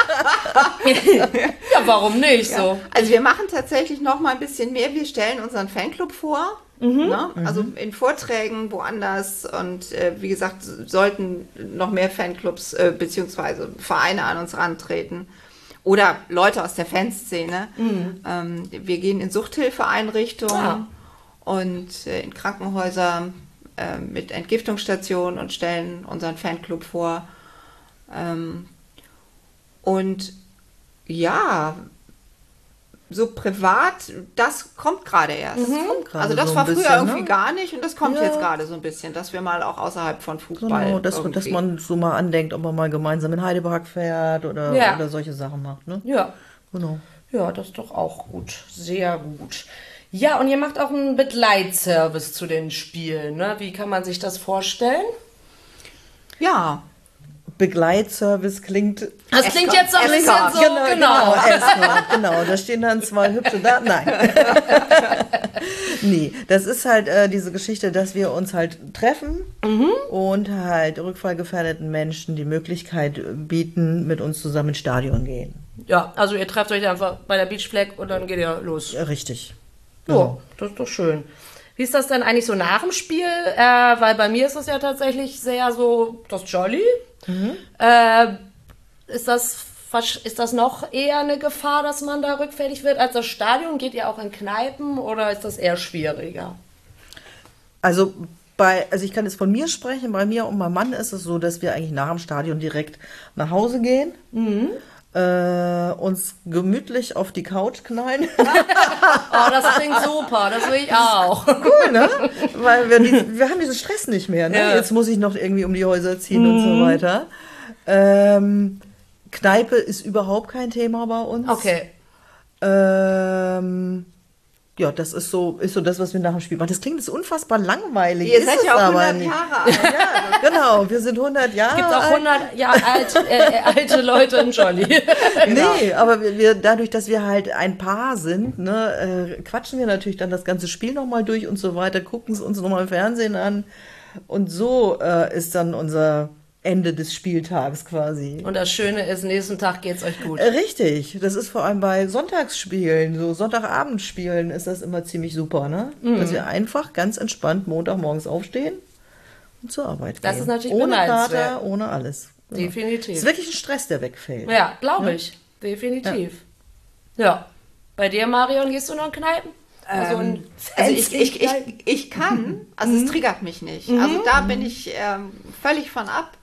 Ja, warum nicht so? also wir machen tatsächlich noch mal ein bisschen mehr. Wir stellen unseren Fanclub vor, ne? Also in Vorträgen woanders und äh, wie gesagt, sollten noch mehr Fanclubs äh, beziehungsweise Vereine an uns rantreten. Oder Leute aus der Fanszene. Ähm, wir gehen in Suchthilfeeinrichtungen Ah. und äh, in Krankenhäuser äh, mit Entgiftungsstationen und stellen unseren Fanclub vor. Ähm, und ja, so privat, das kommt gerade erst. gerade Also das so ein war früher bisschen, irgendwie ne? gar nicht und das kommt Ja. jetzt gerade so ein bisschen, dass wir mal auch außerhalb von Fußball Genau, dass, irgendwie- dass man so mal andenkt, ob man mal gemeinsam in Heidepark fährt oder, Ja. oder solche Sachen macht. Ne? Ja. Genau. Ja, das ist doch auch gut. Sehr gut. Ja, und ihr macht auch einen Begleitservice zu den Spielen, ne? Wie kann man sich das vorstellen? Ja, Begleitservice klingt. Das klingt jetzt so ein bisschen Escort. so, genau, genau. genau, Escort, genau. Da stehen dann zwei hübsche da. Nein. Nee, das ist halt äh, diese Geschichte, dass wir uns halt treffen und halt rückfallgefährdeten Menschen die Möglichkeit bieten, mit uns zusammen ins Stadion gehen. Ja, also ihr trefft euch einfach bei der Beachflag und dann geht ihr los. Ja, richtig. Ja, das ist doch schön. Wie ist das denn eigentlich so nach dem Spiel? Äh, weil bei mir ist es ja tatsächlich sehr so, das Jolly. Äh, ist das versch- ist das noch eher eine Gefahr, dass man da rückfällig wird als das Stadion? Geht ihr auch in Kneipen oder ist das eher schwieriger? Also bei, also ich kann jetzt von mir sprechen, bei mir und meinem Mann ist es so, dass wir eigentlich nach dem Stadion direkt nach Hause gehen, äh, uns gemütlich auf die Couch knallen. Oh, das klingt super, das will ich auch. Cool, ne? Weil wir, die, wir haben diesen Stress nicht mehr. Ne? Ja. Jetzt muss ich noch irgendwie um die Häuser ziehen und so weiter. Ähm, Kneipe ist überhaupt kein Thema bei uns. Okay. Ähm, ja, das ist so, ist so das, was wir nach dem Spiel machen. Das klingt jetzt unfassbar langweilig. ihr ist seid es ja auch aber hundert nicht. Jahre alt. Ja, genau, wir sind hundert Jahre Gibt auch alt. hundert Jahre alt, äh, alte Leute in Jolly. Nee, aber wir, wir, dadurch, dass wir halt ein Paar sind, ne, äh, quatschen wir natürlich dann das ganze Spiel nochmal durch und so weiter, gucken es uns nochmal im Fernsehen an. Und so äh, ist dann unser Ende des Spieltags quasi. Und das Schöne ist, nächsten Tag geht's euch gut. Äh, Richtig, das ist vor allem bei Sonntagsspielen, so Sonntagabendspielen ist das immer ziemlich super, ne? Dass wir einfach ganz entspannt Montagmorgens aufstehen und zur Arbeit gehen. Das ist natürlich ohne beneidenswert. Kater, ohne alles. Genau. Definitiv. Es ist wirklich ein Stress, der wegfällt. Ja, glaube ich. Definitiv. Ja. Bei dir, Marion, gehst du noch in Kneipen? Also, in Ähm, also ich, ich, ich, Kneipen? ich kann, also es triggert mich nicht. Also da bin ich ähm, völlig von ab.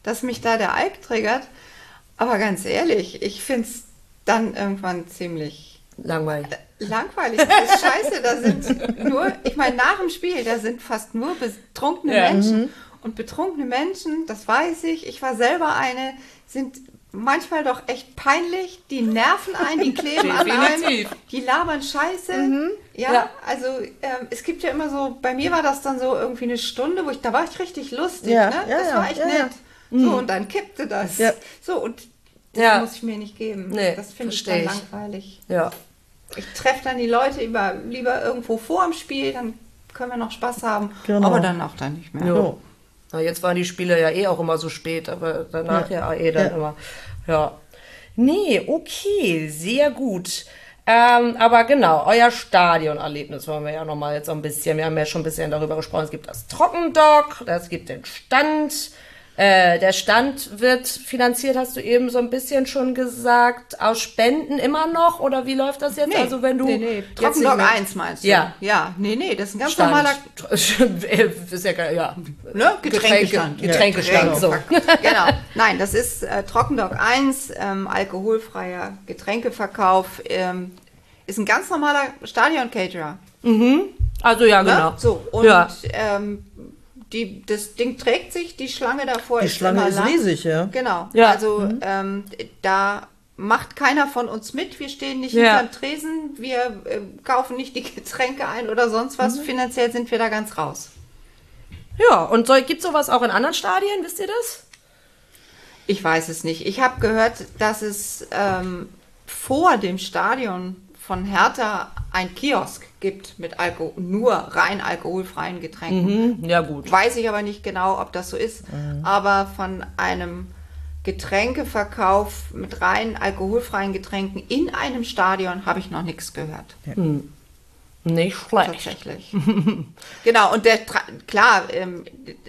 dass mich da der Alk triggert. Aber ganz ehrlich, ich finde es dann irgendwann ziemlich Langweilig. äh, langweilig. Das ist scheiße. Da sind nur, ich meine, nach dem Spiel, da sind fast nur betrunkene Ja. Menschen. Und betrunkene Menschen, das weiß ich, ich war selber eine, sind manchmal doch echt peinlich. Die nerven ein, die kleben an einem, Definitiv. die labern Scheiße. Ja, Ja. also ähm, es gibt ja immer so, bei mir war das dann so irgendwie eine Stunde, wo ich, da war ich richtig lustig, Ja, ne? ja, Das ja, war echt ja, ja. nett. So, und dann kippte das. Ja. So, und das Ja. muss ich mir nicht geben. Nee, das finde ich versteh dann ich. langweilig. Ja. Ich treffe dann die Leute über, lieber irgendwo vor dem Spiel, dann können wir noch Spaß haben, Genau. aber dann auch dann nicht mehr. Ja. So. Na, jetzt waren die Spiele ja eh auch immer so spät, aber danach ja, Ja. eh dann Ja. immer. Ja. Nee, okay, sehr gut. Ähm, aber genau, euer Stadionerlebnis wollen wir ja nochmal jetzt so ein bisschen, wir haben ja schon ein bisschen darüber gesprochen, es gibt das Trockendock, es gibt den Stand, äh, der Stand wird finanziert, hast du eben so ein bisschen schon gesagt, aus Spenden immer noch, oder wie läuft das jetzt? Nee, also wenn du nee, nee. jetzt Trockendock nicht mehr- eins meinst du? Ja. Ja, nee, nee, das ist ein ganz Stand. normaler ist ja, geil, ja. ne? Getränkestand. Getränke- Getränkestand, so. Genau. Nein, das ist äh, Trockendock eins, ähm, alkoholfreier Getränkeverkauf, ähm, ist ein ganz normaler Stadion-Caterer. Also ja, Ne? genau. So, und ja. ähm, die, das Ding trägt sich, die Schlange davor Die ist Schlange immer ist lang. riesig, ja. Genau. Ja. Also ähm, da macht keiner von uns mit. Wir stehen nicht Ja. hinterm Tresen, wir äh, kaufen nicht die Getränke ein oder sonst was. Finanziell sind wir da ganz raus. Ja, und so, gibt sowas auch in anderen Stadien, wisst ihr das? Ich weiß es nicht. Ich habe gehört, dass es ähm, vor dem Stadion von Hertha ein Kiosk gibt mit Alko nur rein alkoholfreien Getränken. Ja, gut. Weiß ich aber nicht genau, ob das so ist. Aber von einem Getränkeverkauf mit rein alkoholfreien Getränken in einem Stadion habe ich noch nichts gehört. Nicht schlecht. Tatsächlich. Genau, und der, Tra- klar, ähm,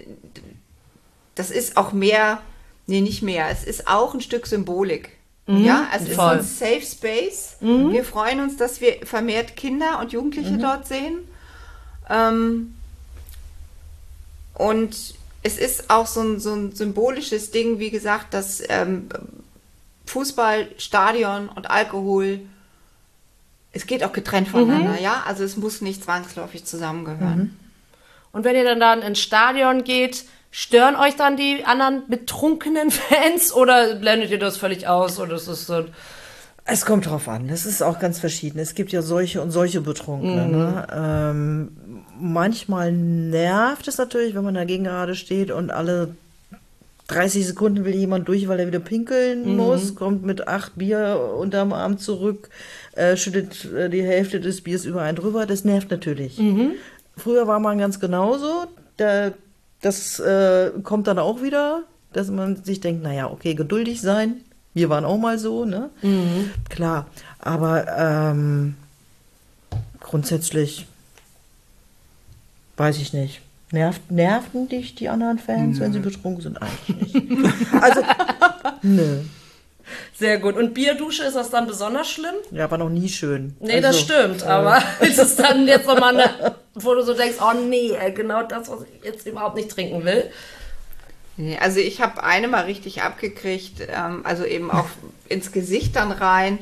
das ist auch mehr, nee, nicht mehr, es ist auch ein Stück Symbolik. Ja, es ist voll. ein Safe Space. Wir freuen uns, dass wir vermehrt Kinder und Jugendliche dort sehen. Ähm, und es ist auch so ein, so ein symbolisches Ding, wie gesagt, dass ähm, Fußball, Stadion und Alkohol, es geht auch getrennt voneinander, ja? Also es muss nicht zwangsläufig zusammengehören. Und wenn ihr dann, dann ins Stadion geht, stören euch dann die anderen betrunkenen Fans oder blendet ihr das völlig aus? Oder ist es so. Es kommt drauf an. Es ist auch ganz verschieden. Es gibt ja solche und solche Betrunkene. Ne? Ähm, manchmal nervt es natürlich, wenn man dagegen gerade steht und alle dreißig Sekunden will jemand durch, weil er wieder pinkeln muss, kommt mit acht Bier unterm Arm zurück, äh, schüttet äh, die Hälfte des Biers über einen drüber. Das nervt natürlich. Früher war man ganz genauso. Da, das äh, kommt dann auch wieder, dass man sich denkt, naja, okay, geduldig sein. Wir waren auch mal so, ne? Klar, aber ähm, grundsätzlich weiß ich nicht. Nervt, nerven dich die anderen Fans, wenn sie betrunken sind? Eigentlich nicht. Also, nö. Sehr gut. Und Bierdusche, ist das dann besonders schlimm? Ja, war noch nie schön. Nee, das Also, stimmt. Aber ist es dann jetzt nochmal eine, wo du so denkst, oh nee, ey, genau das, was ich jetzt überhaupt nicht trinken will? Nee, also ich habe eine mal richtig abgekriegt, ähm, also eben auch ins Gesicht dann rein.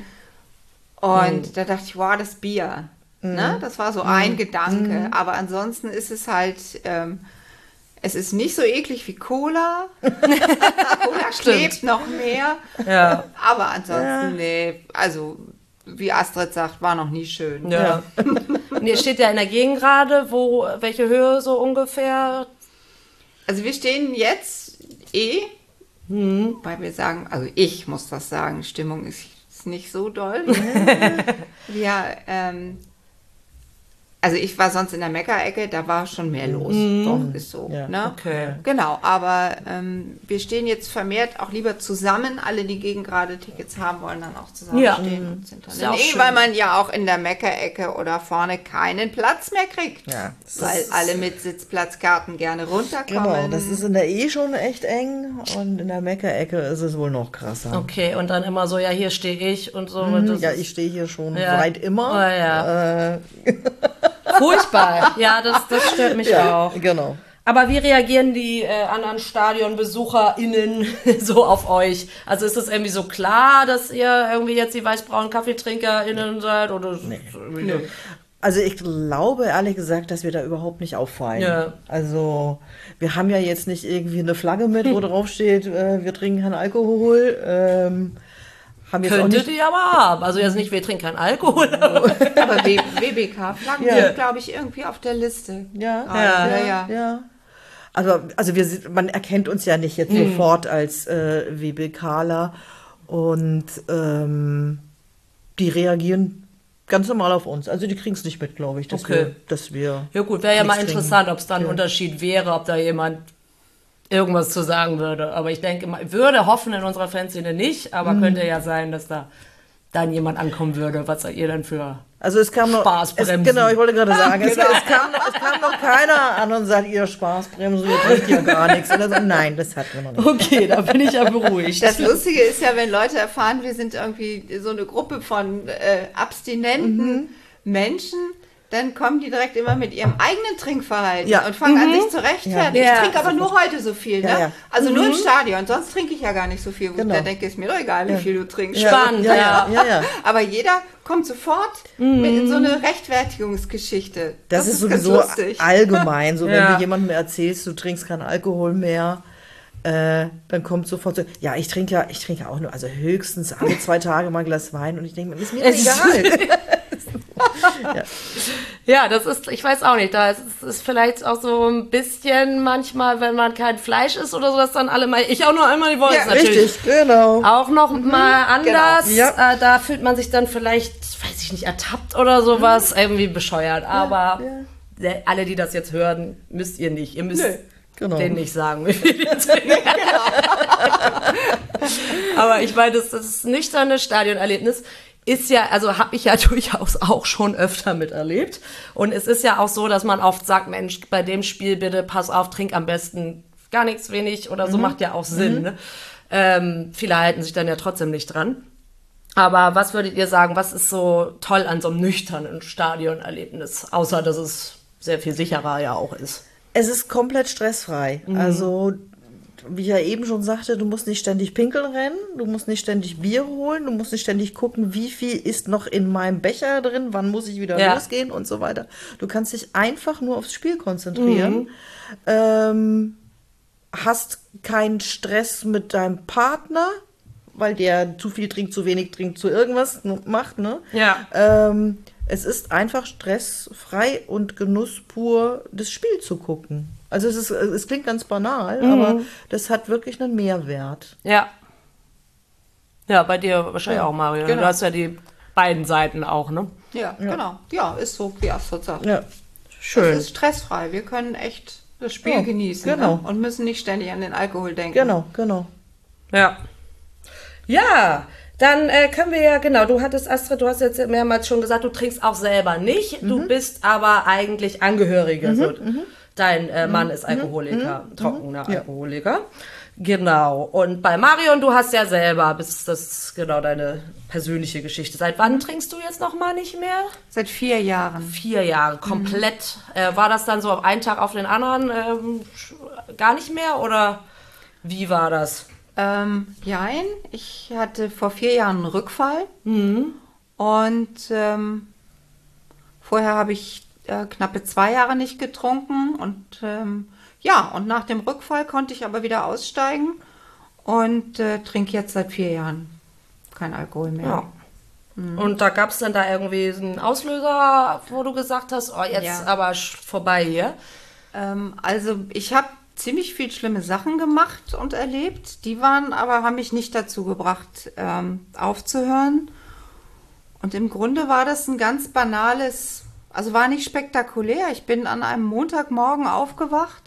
Und da dachte ich, wow, das Bier. Ne? Das war so ein Gedanke. Aber ansonsten ist es halt, ähm, es ist nicht so eklig wie Cola. Cola klebt noch mehr. Ja. Aber ansonsten, nee, also wie Astrid sagt, war noch nie schön. Ja. Und ihr steht ja in der Gegend gerade, wo, welche Höhe so ungefähr? Also wir stehen jetzt eh, weil wir sagen, also ich muss das sagen, Stimmung ist, ist nicht so doll. wir, ähm, also ich war sonst in der Meckerecke, da war schon mehr los. Doch, ist so. Ja, Ne? okay. Genau, aber ähm, wir stehen jetzt vermehrt auch lieber zusammen. Alle, die gegen gerade Tickets haben, wollen dann auch zusammenstehen Ja. und sind dann Ist ja in auch Eng, schön. weil man ja auch in der Meckerecke oder vorne keinen Platz mehr kriegt. Ja, das weil ist- alle mit Sitzplatzkarten gerne runterkommen. Genau, das ist in der E schon echt eng und in der Meckerecke ist es wohl noch krasser. Okay, und dann immer so, ja, hier stehe ich und so. Mhm, Und das ja, ist ich stehe hier schon Ja. weit immer. Oh, ja. Äh, furchtbar. Ja, das, das stört mich ja, auch. genau. Aber wie reagieren die äh, anderen StadionbesucherInnen so auf euch? Also ist es irgendwie so klar, dass ihr irgendwie jetzt die weißbraunen KaffeetrinkerInnen seid? Oder nee. Nee. Also ich glaube ehrlich gesagt, dass wir da überhaupt nicht auffallen. Ja. Also wir haben ja jetzt nicht irgendwie eine Flagge mit, wo drauf steht, äh, wir trinken keinen Alkohol. Ähm, haben jetzt Könntet auch nicht ihr aber haben. Also jetzt nicht, wir trinken keinen Alkohol. Aber, aber W B K-Flaggen ja. sind, glaube ich, irgendwie auf der Liste. Ja, ja, ja. ja. ja. Also, also wir sind, man erkennt uns ja nicht jetzt mhm. sofort als äh, WBKler und ähm, die reagieren ganz normal auf uns. Also die kriegen es nicht mit, glaube ich, dass, okay. wir, dass wir. Ja gut, wäre ja mal interessant, ob es da ein ja. Unterschied wäre, ob da jemand irgendwas zu sagen würde. Aber ich denke, ich würde hoffen in unserer Fanszene nicht, aber mhm. könnte ja sein, dass da dann jemand ankommen würde. Was seid ihr denn für Also es kam noch, Spaßbremsen? Es, genau, ich wollte gerade sagen, es, genau. es, kam noch, es kam noch keiner an und sagt, ihr Spaßbremsen, ihr trinkt ja gar nichts. Oder so. Nein, das hatten wir noch nicht. Okay, da bin ich ja beruhigt. Das Lustige ist ja, wenn Leute erfahren, wir sind irgendwie so eine Gruppe von äh, abstinenten mhm. Menschen, dann kommen die direkt immer mit ihrem eigenen Trinkverhalten ja. und fangen mhm. an, sich zu rechtfertigen. Ja. Ich trinke aber nur heute so viel, ne? Ja, ja. Also mhm. nur im Stadion, sonst trinke ich ja gar nicht so viel. Genau. Da denke ich, ist mir doch egal, wie viel du trinkst. Spannend, ja. ja. ja, ja. Aber jeder kommt sofort mhm. mit in so eine Rechtfertigungsgeschichte. Das, das ist, ist sowieso allgemein, so wenn ja. du jemandem erzählst, du trinkst keinen Alkohol mehr, äh, dann kommt sofort so, ja, ich trinke ja, ich trinke auch nur, also höchstens alle zwei Tage mal ein Glas Wein und ich denke mir, ist mir egal. ja. ja, das ist, ich weiß auch nicht, da ist es vielleicht auch so ein bisschen manchmal, wenn man kein Fleisch isst oder so, dass dann alle mal, ich auch nur einmal die Woche ja, natürlich. Richtig, genau. Auch noch mhm, mal anders, genau. ja. äh, da fühlt man sich dann vielleicht, weiß ich nicht, ertappt oder sowas, mhm. irgendwie bescheuert, aber ja, ja. alle, die das jetzt hören, müsst ihr nicht, ihr müsst Nö. Genau. denen nicht sagen, wie viel die trinken. Aber ich meine, das, das nüchterne Stadionerlebnis ist ja, also habe ich ja durchaus auch schon öfter miterlebt. Und es ist ja auch so, dass man oft sagt, Mensch, bei dem Spiel bitte pass auf, trink am besten gar nichts, wenig oder so, mhm. macht ja auch Sinn. Mhm. Ne? Ähm, viele halten sich dann ja trotzdem nicht dran. Aber was würdet ihr sagen, was ist so toll an so einem nüchternen Stadionerlebnis, außer dass es sehr viel sicherer ja auch ist? Es ist komplett stressfrei. Mhm. Also wie ich ja eben schon sagte, du musst nicht ständig pinkeln rennen, du musst nicht ständig Bier holen, du musst nicht ständig gucken, wie viel ist noch in meinem Becher drin, wann muss ich wieder ja. losgehen und so weiter. Du kannst dich einfach nur aufs Spiel konzentrieren, mhm. ähm, hast keinen Stress mit deinem Partner, weil der zu viel trinkt, zu wenig trinkt, zu irgendwas macht, ne? Ja. Ähm, es ist einfach stressfrei und Genuss pur, das Spiel zu gucken. Also es ist, es klingt ganz banal, mhm. aber das hat wirklich einen Mehrwert. Ja. Ja, bei dir wahrscheinlich ja, auch, Mario. Genau. Du hast ja die beiden Seiten auch, ne? Ja, ja. genau. Ja, ist so, wie Astrid sagt. Ja, schön. Es ist stressfrei. Wir können echt das Spiel ja, genießen genau. ne? und müssen nicht ständig an den Alkohol denken. Genau, genau. Ja. Ja, dann äh, können wir ja, genau, du hattest, Astrid, du hast jetzt mehrmals schon gesagt, du trinkst auch selber nicht, mhm. du bist aber eigentlich Angehörige. Mhm, so. mhm. Dein äh, Mann ist Alkoholiker, mhm. trockener mhm. Alkoholiker. Genau. Und bei Marion, du hast ja selber, bist das genau deine persönliche Geschichte. Seit wann trinkst du jetzt noch mal nicht mehr? Seit vier Jahren. Vier Jahre, komplett. Mhm. Äh, war das dann so auf einen Tag auf den anderen ähm, gar nicht mehr oder wie war das? Ähm, jein. Ich hatte vor vier Jahren einen Rückfall. Mhm. Und ähm, vorher habe ich äh, knappe zwei Jahre nicht getrunken. Und ähm, ja, und nach dem Rückfall konnte ich aber wieder aussteigen und äh, trinke jetzt seit vier Jahren kein Alkohol mehr. Ja. Mhm. Und da gab es dann da irgendwie einen Auslöser, wo du gesagt hast, oh, jetzt ja. aber vorbei hier? Ähm, also ich habe ziemlich viel schlimme Sachen gemacht und erlebt. Die waren aber, haben mich nicht dazu gebracht, ähm, aufzuhören. Und im Grunde war das ein ganz banales, also war nicht spektakulär. Ich bin an einem Montagmorgen aufgewacht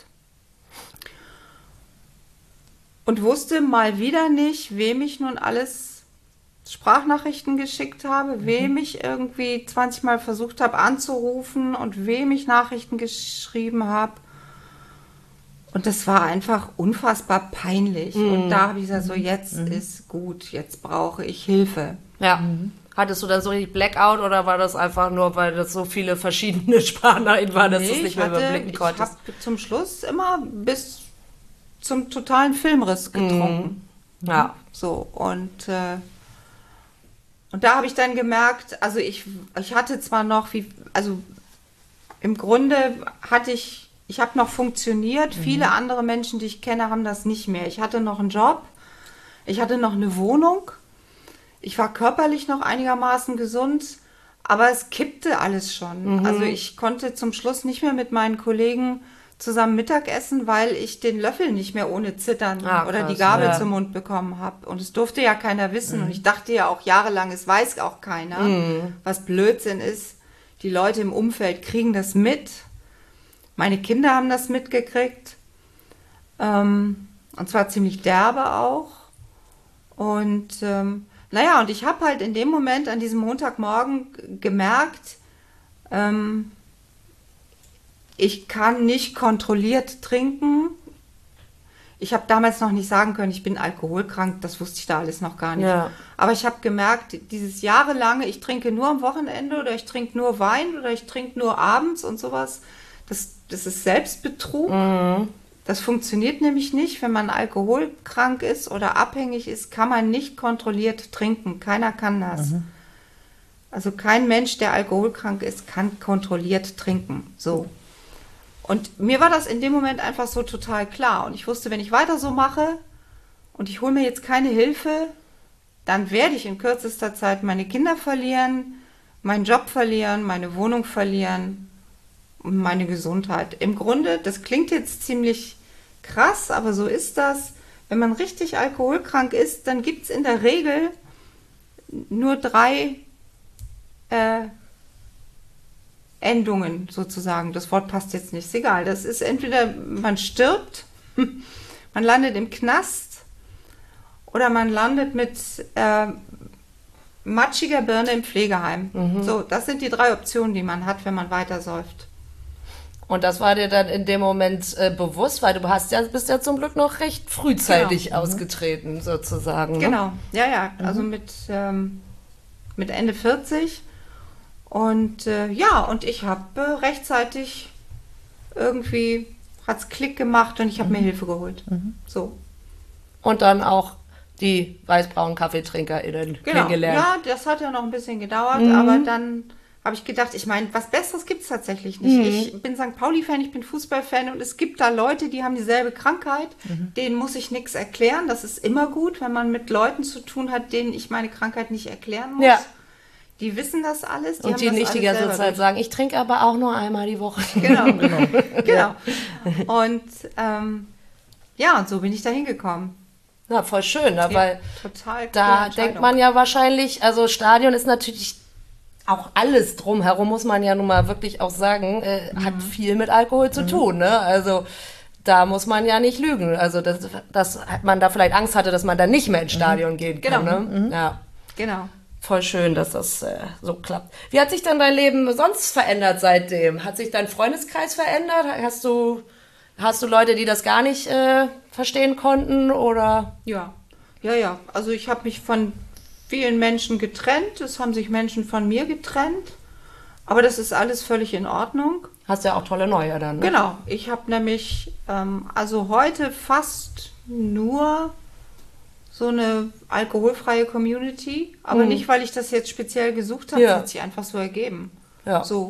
und wusste mal wieder nicht, wem ich nun alles Sprachnachrichten geschickt habe, mhm. wem ich irgendwie zwanzig Mal versucht habe anzurufen und wem ich Nachrichten geschrieben habe. Und das war einfach unfassbar peinlich. Mm. Und da habe ich gesagt, so jetzt mm. ist gut, jetzt brauche ich Hilfe. Ja. Mm. Hattest du dann so richtig Blackout oder war das einfach nur, weil das so viele verschiedene Sparnereien waren, dass nee, du es nicht mehr hatte, überblicken konntest? Ich habe zum Schluss immer bis zum totalen Filmriss getrunken. Mm. Ja. So, und, äh, und da habe ich dann gemerkt, also ich, ich hatte zwar noch, wie, also im Grunde hatte ich, ich habe noch funktioniert, mhm. viele andere Menschen, die ich kenne, haben das nicht mehr. Ich hatte noch einen Job, ich hatte noch eine Wohnung, ich war körperlich noch einigermaßen gesund, aber es kippte alles schon. Mhm. Also ich konnte zum Schluss nicht mehr mit meinen Kollegen zusammen Mittagessen, weil ich den Löffel nicht mehr ohne Zittern ah, oder die Gabel ja. zum Mund bekommen habe. Und es durfte ja keiner wissen. Mhm. Und ich dachte ja auch jahrelang, es weiß auch keiner, mhm. was Blödsinn ist. Die Leute im Umfeld kriegen das mit. Meine Kinder haben das mitgekriegt. Ähm, und zwar ziemlich derbe auch. Und ähm, naja, und ich habe halt in dem Moment an diesem Montagmorgen gemerkt, ähm, ich kann nicht kontrolliert trinken. Ich habe damals noch nicht sagen können, ich bin alkoholkrank, das wusste ich da alles noch gar nicht. Ja. Aber ich habe gemerkt, dieses jahrelange, ich trinke nur am Wochenende oder ich trinke nur Wein oder ich trinke nur abends und sowas, das, das ist Selbstbetrug. Mhm. Das funktioniert nämlich nicht, wenn man alkoholkrank ist oder abhängig ist, kann man nicht kontrolliert trinken. Keiner kann das. Mhm. Also kein Mensch, der alkoholkrank ist, kann kontrolliert trinken. So. Und mir war das in dem Moment einfach so total klar. Und ich wusste, wenn ich weiter so mache und ich hole mir jetzt keine Hilfe, dann werde ich in kürzester Zeit meine Kinder verlieren, meinen Job verlieren, meine Wohnung verlieren und meine Gesundheit. Im Grunde, das klingt jetzt ziemlich krass, aber so ist das. Wenn man richtig alkoholkrank ist, dann gibt es in der Regel nur drei äh, Endungen sozusagen. Das Wort passt jetzt nicht, ist egal. Das ist entweder man stirbt, man landet im Knast oder man landet mit äh, matschiger Birne im Pflegeheim. Mhm. So, das sind die drei Optionen, die man hat, wenn man weitersäuft. Und das war dir dann in dem Moment äh, bewusst, weil du hast ja, bist ja zum Glück noch recht frühzeitig genau. ausgetreten, mhm. sozusagen. Genau, ne? ja, ja. Also mhm. mit, ähm, mit Ende vierzig. Und äh, ja, und ich habe äh, rechtzeitig irgendwie, hat es Klick gemacht und ich habe mhm. mir Hilfe geholt. Mhm. So. Und dann auch die weißbraunen KaffeetrinkerInnen genau. kennengelernt. Ja, das hat ja noch ein bisschen gedauert, mhm. aber dann habe ich gedacht, ich meine, was Besseres gibt es tatsächlich nicht. Mhm. Ich bin Sankt Pauli-Fan, ich bin Fußballfan und es gibt da Leute, die haben dieselbe Krankheit, mhm. denen muss ich nichts erklären. Das ist immer gut, wenn man mit Leuten zu tun hat, denen ich meine Krankheit nicht erklären muss. Ja. Die wissen das alles. Die und die nicht die ganze Zeit durch. Sagen, ich trinke aber auch nur einmal die Woche. Genau, genau. genau. Und ähm, ja, und so bin ich da hingekommen. Na, voll schön, ne? Ja, Weil total da denkt man ja wahrscheinlich, also Stadion ist natürlich auch alles drumherum, muss man ja nun mal wirklich auch sagen, äh, mhm. hat viel mit Alkohol zu mhm. tun, ne? Also da muss man ja nicht lügen. Also dass, dass man da vielleicht Angst hatte, dass man da nicht mehr ins Stadion mhm. gehen kann. Genau. Ne? Mhm. Ja. Genau. Voll schön, dass das äh, so klappt. Wie hat sich dann dein Leben sonst verändert seitdem? Hat sich dein Freundeskreis verändert? Hast du, hast du Leute, die das gar nicht äh, verstehen konnten? Oder? Ja, ja, ja. Also ich habe mich von vielen Menschen getrennt. Es haben sich Menschen von mir getrennt. Aber das ist alles völlig in Ordnung. Hast ja auch tolle neue dann. Ne? Genau. Ich habe nämlich ähm, also heute fast nur so eine alkoholfreie Community, aber mhm. nicht, weil ich das jetzt speziell gesucht habe, ja. hat sich einfach so ergeben. Ja. So.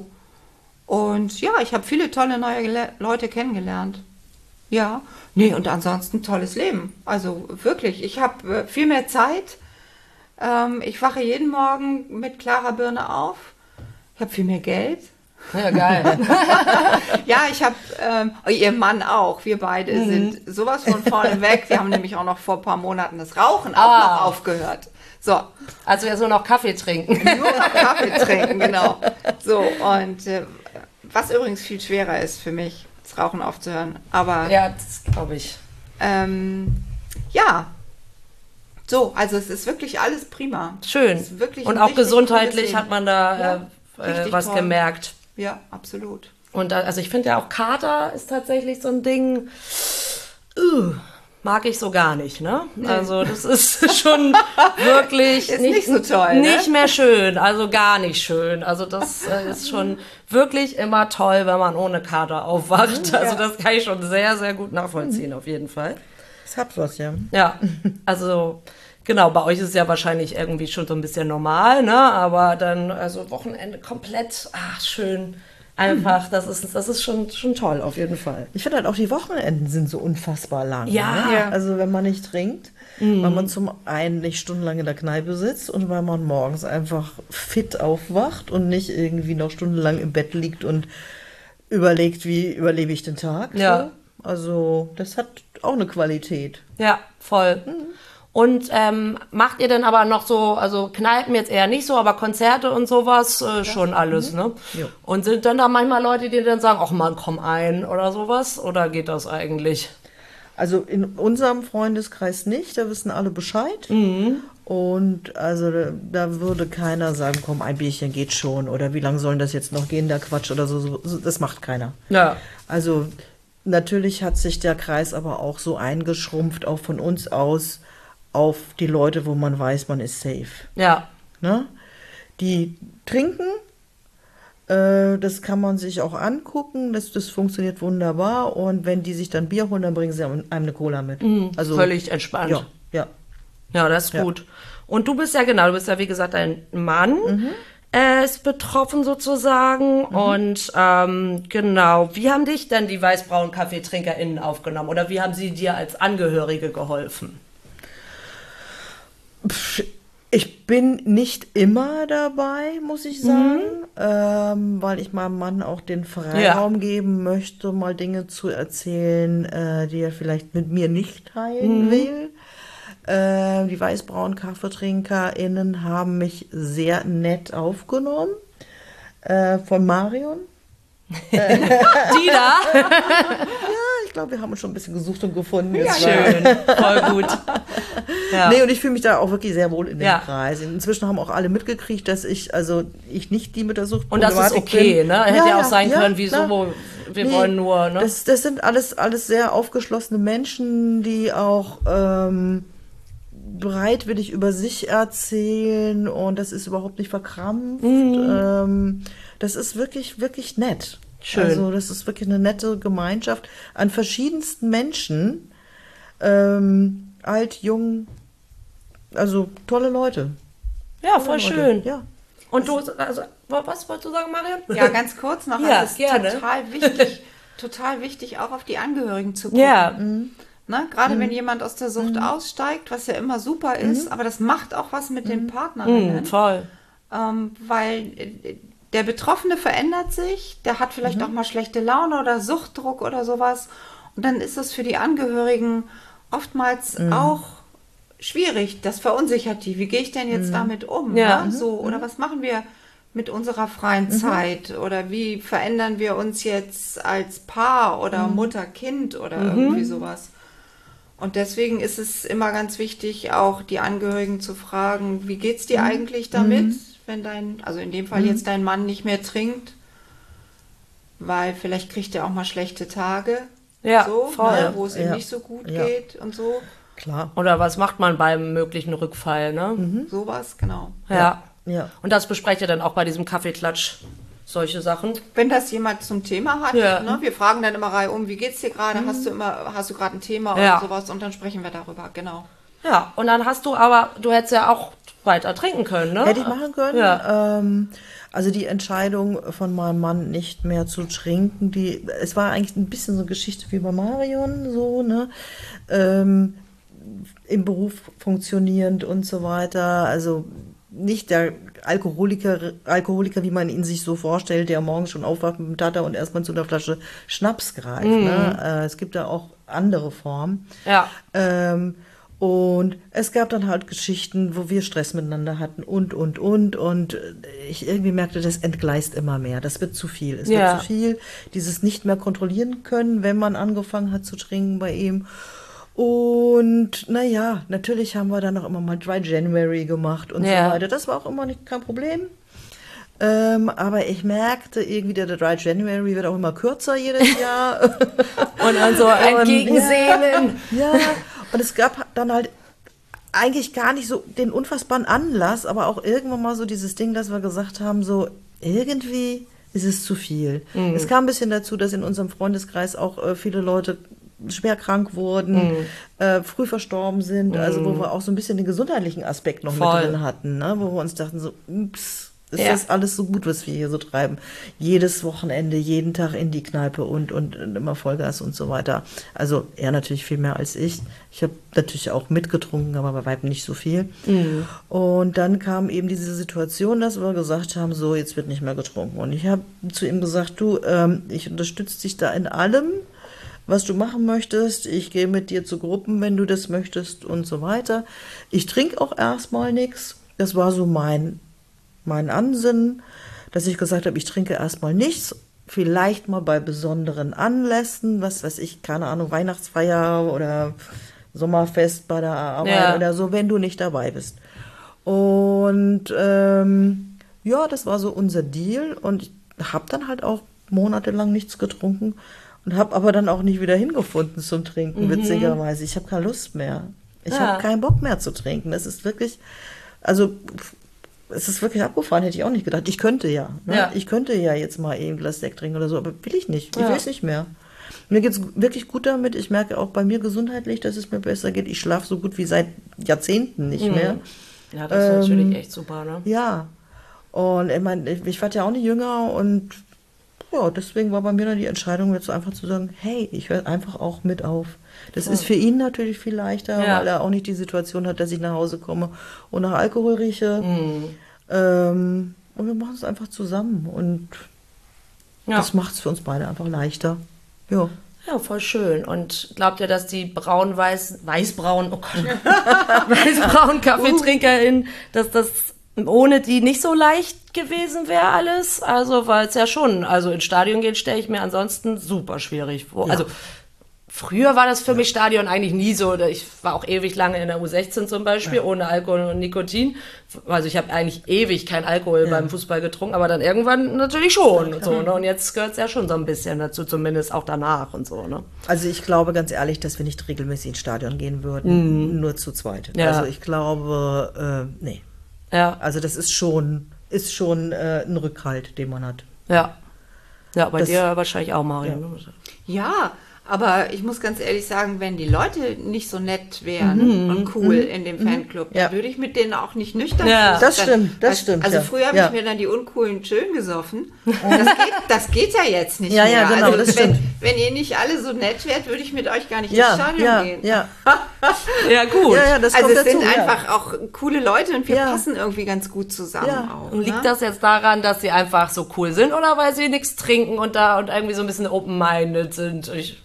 Und ja, ich habe viele tolle neue Gele- Leute kennengelernt. Ja. Nee, und ansonsten tolles Leben. Also wirklich, ich habe äh, viel mehr Zeit. Ähm, ich wache jeden Morgen mit klarer Birne auf. Ich habe viel mehr Geld. Ja, geil. Ja, ich habe, ähm, ihr Mann auch, wir beide mhm. sind sowas von vorne weg. Wir haben nämlich auch noch vor ein paar Monaten das Rauchen auch ah. noch aufgehört. So. Also jetzt nur noch Kaffee trinken. Nur noch Kaffee trinken, genau. So, und äh, was übrigens viel schwerer ist für mich, das Rauchen aufzuhören. Aber ja, das glaube ich. Ähm, ja. So, also es ist wirklich alles prima. Schön. Und auch gesundheitlich hat man da ja, äh, äh, was toll. gemerkt. Ja, absolut. Und da, also ich finde ja auch Kater ist tatsächlich so ein Ding, uh, mag ich so gar nicht, ne? Also das ist schon wirklich ist nicht, nicht so toll, nicht ne? mehr schön, also gar nicht schön. Also das äh, ist schon wirklich immer toll, wenn man ohne Kater aufwacht. Also ja. das kann ich schon sehr, sehr gut nachvollziehen, auf jeden Fall. Das hat was, ja. Ja, also genau, bei euch ist es ja wahrscheinlich irgendwie schon so ein bisschen normal, ne? Aber dann, also Wochenende komplett, ach, schön. Einfach, das ist, das ist schon, schon toll, auf jeden Fall. Ich finde halt auch, die Wochenenden sind so unfassbar lang. Ja. Ne? Ja. Also wenn man nicht trinkt, mhm. weil man zum einen nicht stundenlang in der Kneipe sitzt und weil man morgens einfach fit aufwacht und nicht irgendwie noch stundenlang im Bett liegt und überlegt, wie überlebe ich den Tag. Ja. So. Also das hat auch eine Qualität. Ja, voll. Mhm. Und ähm, macht ihr denn aber noch so, also Kneipen jetzt eher nicht so, aber Konzerte und sowas äh, schon alles, mhm. ne? Jo. Und sind dann da manchmal Leute, die dann sagen, ach Mann, komm ein oder sowas? Oder geht das eigentlich? Also in unserem Freundeskreis nicht, da wissen alle Bescheid. Mhm. Und also da, da würde keiner sagen, komm, ein Bierchen geht schon oder wie lange sollen das jetzt noch gehen, der Quatsch oder so, so. Das macht keiner. Ja. Also natürlich hat sich der Kreis aber auch so eingeschrumpft, auch von uns aus, auf die Leute, wo man weiß, man ist safe. Ja. Ne? Die trinken, äh, das kann man sich auch angucken, das, das funktioniert wunderbar. Und wenn die sich dann Bier holen, dann bringen sie einem eine Cola mit. Mhm, also völlig entspannt. Ja, ja. Ja, das ist Ja. gut. Und du bist ja, genau, du bist ja wie gesagt ein Mann, Mhm. äh, ist betroffen sozusagen. Mhm. Und ähm, genau, wie haben dich denn die weißbraunen KaffeetrinkerInnen aufgenommen? Oder wie haben sie dir als Angehörige geholfen? Ich bin nicht immer dabei, muss ich sagen, mhm. ähm, weil ich meinem Mann auch den Freiraum ja. geben möchte, mal Dinge zu erzählen, äh, die er vielleicht mit mir nicht teilen mhm. will. Äh, die weißbraunen KaffeetrinkerInnen haben mich sehr nett aufgenommen, äh, von Marion. Die da? Ja, ich glaube, wir haben uns schon ein bisschen gesucht und gefunden. Ja, schön, voll gut. Ja. Nee, und ich fühle mich da auch wirklich sehr wohl in dem ja. Kreis. Inzwischen haben auch alle mitgekriegt, dass ich, also ich nicht die mit der Sucht und das ist okay, bin. ne? Hätte ja, ja auch sein ja, können, wieso, wo, wir nee, wollen nur, ne? Das, das sind alles, alles sehr aufgeschlossene Menschen, die auch ähm, bereitwillig über sich erzählen und das ist überhaupt nicht verkrampft. Mhm. Ähm, das ist wirklich, wirklich nett. Schön. Also das ist wirklich eine nette Gemeinschaft an verschiedensten Menschen. Ähm, alt, jung, also tolle Leute. Ja, voll tolle schön. Leute. Ja. Und du, also, was wolltest du sagen, Marion? Ja, ganz kurz noch. Ja, es ist gerne. total wichtig, total wichtig, auch auf die Angehörigen zu gucken. Ja. Mhm. Ne? Gerade Mhm. wenn jemand aus der Sucht mhm. aussteigt, was ja immer super ist, mhm. aber das macht auch was mit mhm. den Partnerinnen. Mhm, voll. Ähm, weil der Betroffene verändert sich, der hat vielleicht Mhm. auch mal schlechte Laune oder Suchtdruck oder sowas. Und dann ist es für die Angehörigen oftmals Mhm. auch schwierig. Das verunsichert die. Wie gehe ich denn jetzt Mhm. damit um? Ja. Ne? So, oder was machen wir mit unserer freien Mhm. Zeit? Oder wie verändern wir uns jetzt als Paar oder Mhm. Mutter, Kind oder Mhm. irgendwie sowas? Und deswegen ist es immer ganz wichtig, auch die Angehörigen zu fragen, wie geht's dir Mhm. eigentlich damit, Mhm. wenn dein, also in dem Fall Mhm. jetzt dein Mann nicht mehr trinkt, weil vielleicht kriegt er auch mal schlechte Tage, Ja, so, voll. ne, wo es ihm Ja. nicht so gut Ja. geht und so, Klar. Oder was macht man beim möglichen Rückfall, ne? Mhm. sowas, genau. Ja. Ja. Und das besprecht ihr dann auch bei diesem Kaffeeklatsch, solche Sachen? Wenn das jemand zum Thema hat, Ja. ne, wir fragen dann immer reihum, wie geht's dir gerade, hast du immer, hast du gerade ein Thema Ja. oder sowas und dann sprechen wir darüber, genau. Ja, und dann hast du aber, du hättest ja auch weiter trinken können, ne? Hätte ich machen können. Ja. Ähm, also die Entscheidung von meinem Mann, nicht mehr zu trinken, die, es war eigentlich ein bisschen so eine Geschichte wie bei Marion, so, ne? Ähm, im Beruf funktionierend und so weiter. Also nicht der Alkoholiker, Alkoholiker, wie man ihn sich so vorstellt, der morgens schon aufwacht mit dem Tatter und erstmal zu einer Flasche Schnaps greift. Mhm. Ne? Äh, es gibt da auch andere Formen. Ja. Ähm, und es gab dann halt Geschichten, wo wir Stress miteinander hatten und, und, und. Und ich irgendwie merkte, das entgleist immer mehr. Das wird zu viel. Es Ja. wird zu viel. Dieses nicht mehr kontrollieren können, wenn man angefangen hat zu trinken bei ihm. Und naja, natürlich haben wir dann auch immer mal Dry January gemacht und Ja. so weiter. Das war auch immer nicht, kein Problem. Ähm, aber ich merkte irgendwie, der Dry January wird auch immer kürzer jedes Jahr. Und dann so entgegensehnen. Ja, ja, und es gab dann halt eigentlich gar nicht so den unfassbaren Anlass, aber auch irgendwann mal so dieses Ding, dass wir gesagt haben, so irgendwie ist es zu viel. Mhm. Es kam ein bisschen dazu, dass in unserem Freundeskreis auch äh, viele Leute schwer krank wurden, mhm. äh, früh verstorben sind, mhm. also wo wir auch so ein bisschen den gesundheitlichen Aspekt noch Voll. mit drin hatten, ne? Wo wir uns dachten so, ups, ist ja. das alles so gut, was wir hier so treiben? Jedes Wochenende, jeden Tag in die Kneipe und, und, und immer Vollgas und so weiter. Also er natürlich viel mehr als ich. Ich habe natürlich auch mitgetrunken, aber bei weitem nicht so viel. Mhm. Und dann kam eben diese Situation, dass wir gesagt haben, so, jetzt wird nicht mehr getrunken. Und ich habe zu ihm gesagt, du, ähm, ich unterstütze dich da in allem, was du machen möchtest. Ich gehe mit dir zu Gruppen, wenn du das möchtest und so weiter. Ich trinke auch erstmal nichts. Das war so mein mein Ansinnen, dass ich gesagt habe, ich trinke erstmal nichts, vielleicht mal bei besonderen Anlässen, was weiß ich, keine Ahnung, Weihnachtsfeier oder Sommerfest bei der Arbeit ja. oder so, wenn du nicht dabei bist. Und ähm, ja, das war so unser Deal und ich habe dann halt auch monatelang nichts getrunken und habe aber dann auch nicht wieder hingefunden zum Trinken, mhm. witzigerweise. Ich habe keine Lust mehr. Ich ja. habe keinen Bock mehr zu trinken. Das ist wirklich, also es ist wirklich abgefahren, hätte ich auch nicht gedacht. Ich könnte ja. Ne? Ja. Ich könnte ja jetzt mal eben ein Glas Sekt trinken oder so, aber will ich nicht. Ich ja. will es nicht mehr. Mir geht es wirklich gut damit. Ich merke auch bei mir gesundheitlich, dass es mir besser geht. Ich schlafe so gut wie seit Jahrzehnten nicht mhm. mehr. Ja, das ist ähm, natürlich echt super, ne? Ja. Und ich meine, ich, ich werde ja auch nicht jünger und ja, deswegen war bei mir dann die Entscheidung, jetzt einfach zu sagen, hey, ich höre einfach auch mit auf. Das ja. ist für ihn natürlich viel leichter, ja. weil er auch nicht die Situation hat, dass ich nach Hause komme und nach Alkohol rieche. Mhm. Ähm, und wir machen es einfach zusammen. Und ja. das macht es für uns beide einfach leichter. Ja. Ja, voll schön. Und glaubt ihr, dass die braun-weiß, weißbraun, oh Gott, weißbraun Kaffeetrinkerin, dass das ohne die nicht so leicht gewesen wäre alles? Also, weil es ja schon, also ins Stadion gehen stelle ich mir ansonsten super schwierig vor. Ja. Also, früher war das für ja. mich Stadion eigentlich nie so. Ich war auch ewig lange in der U sechzehn zum Beispiel, ja. ohne Alkohol und Nikotin. Also ich habe eigentlich ewig kein Alkohol ja. beim Fußball getrunken, aber dann irgendwann natürlich schon. Und, so, ne? Und jetzt gehört es ja schon so ein bisschen dazu, zumindest auch danach und so. Ne? Also ich glaube ganz ehrlich, dass wir nicht regelmäßig ins Stadion gehen würden, mhm. nur zu zweit. Ja. Also ich glaube, äh, nee. Ja. Also das ist schon, ist schon äh, ein Rückhalt, den man hat. Ja. Ja, bei das, dir wahrscheinlich auch, Marion. Ja. ja. Aber ich muss ganz ehrlich sagen, wenn die Leute nicht so nett wären mhm. und cool mhm. in dem Fanclub, ja. dann würde ich mit denen auch nicht nüchtern ja. Das stimmt, das also, stimmt. Also ja. früher habe ja. ich mir dann die Uncoolen schön gesoffen. Das geht, das geht ja jetzt nicht ja, mehr. Ja, genau, also das wenn, stimmt. wenn ihr nicht alle so nett wärt, würde ich mit euch gar nicht ja, ins Stadion ja, gehen. Ja, ja gut. Ja, ja, das also kommt es dazu, sind ja. einfach auch coole Leute und wir ja. passen irgendwie ganz gut zusammen ja. auch. Und liegt ne? das jetzt daran, dass sie einfach so cool sind oder weil sie nichts trinken und da und irgendwie so ein bisschen open-minded sind? Ich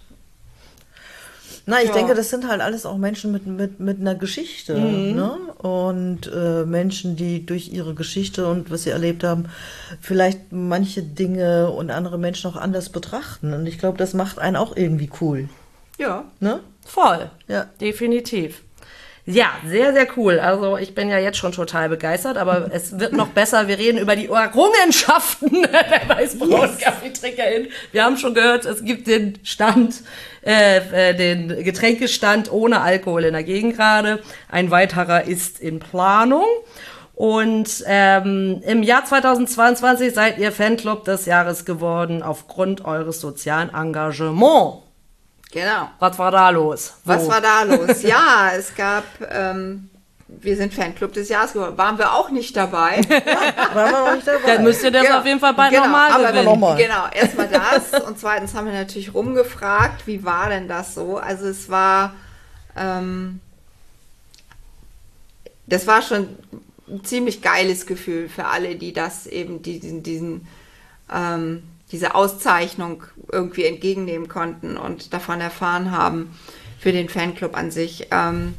Na, ich ja. denke, das sind halt alles auch Menschen mit, mit, mit einer Geschichte. Mhm. Ne? Und äh, Menschen, die durch ihre Geschichte und was sie erlebt haben, vielleicht manche Dinge und andere Menschen auch anders betrachten. Und ich glaube, das macht einen auch irgendwie cool. Ja. Ne? Voll. Ja. Definitiv. Ja, sehr, sehr cool. Also ich bin ja jetzt schon total begeistert, aber es wird noch besser. Wir reden über die Errungenschaften der weißbraunen Kaffeetrinkerin. Wir haben schon gehört, es gibt den Stand, äh, den Getränkestand ohne Alkohol in der Gegend gerade. Ein weiterer ist in Planung. Und ähm, im Jahr zweitausendzweiundzwanzig seid ihr Fanclub des Jahres geworden aufgrund eures sozialen Engagements. Genau. Was war da los? Wo? Was war da los? Ja, es gab, ähm, wir sind Fanclub des Jahres geworden. Waren wir auch nicht dabei. Waren wir auch nicht dabei. Dann müsst ihr das genau. auf jeden Fall bald genau, nochmal gewinnen. Noch mal. Genau, erstmal das. Und zweitens haben wir natürlich rumgefragt, wie war denn das so? Also es war, ähm, das war schon ein ziemlich geiles Gefühl für alle, die das eben, diesen, diesen, ähm, diese Auszeichnung irgendwie entgegennehmen konnten und davon erfahren haben für den Fanclub an sich. Ähm,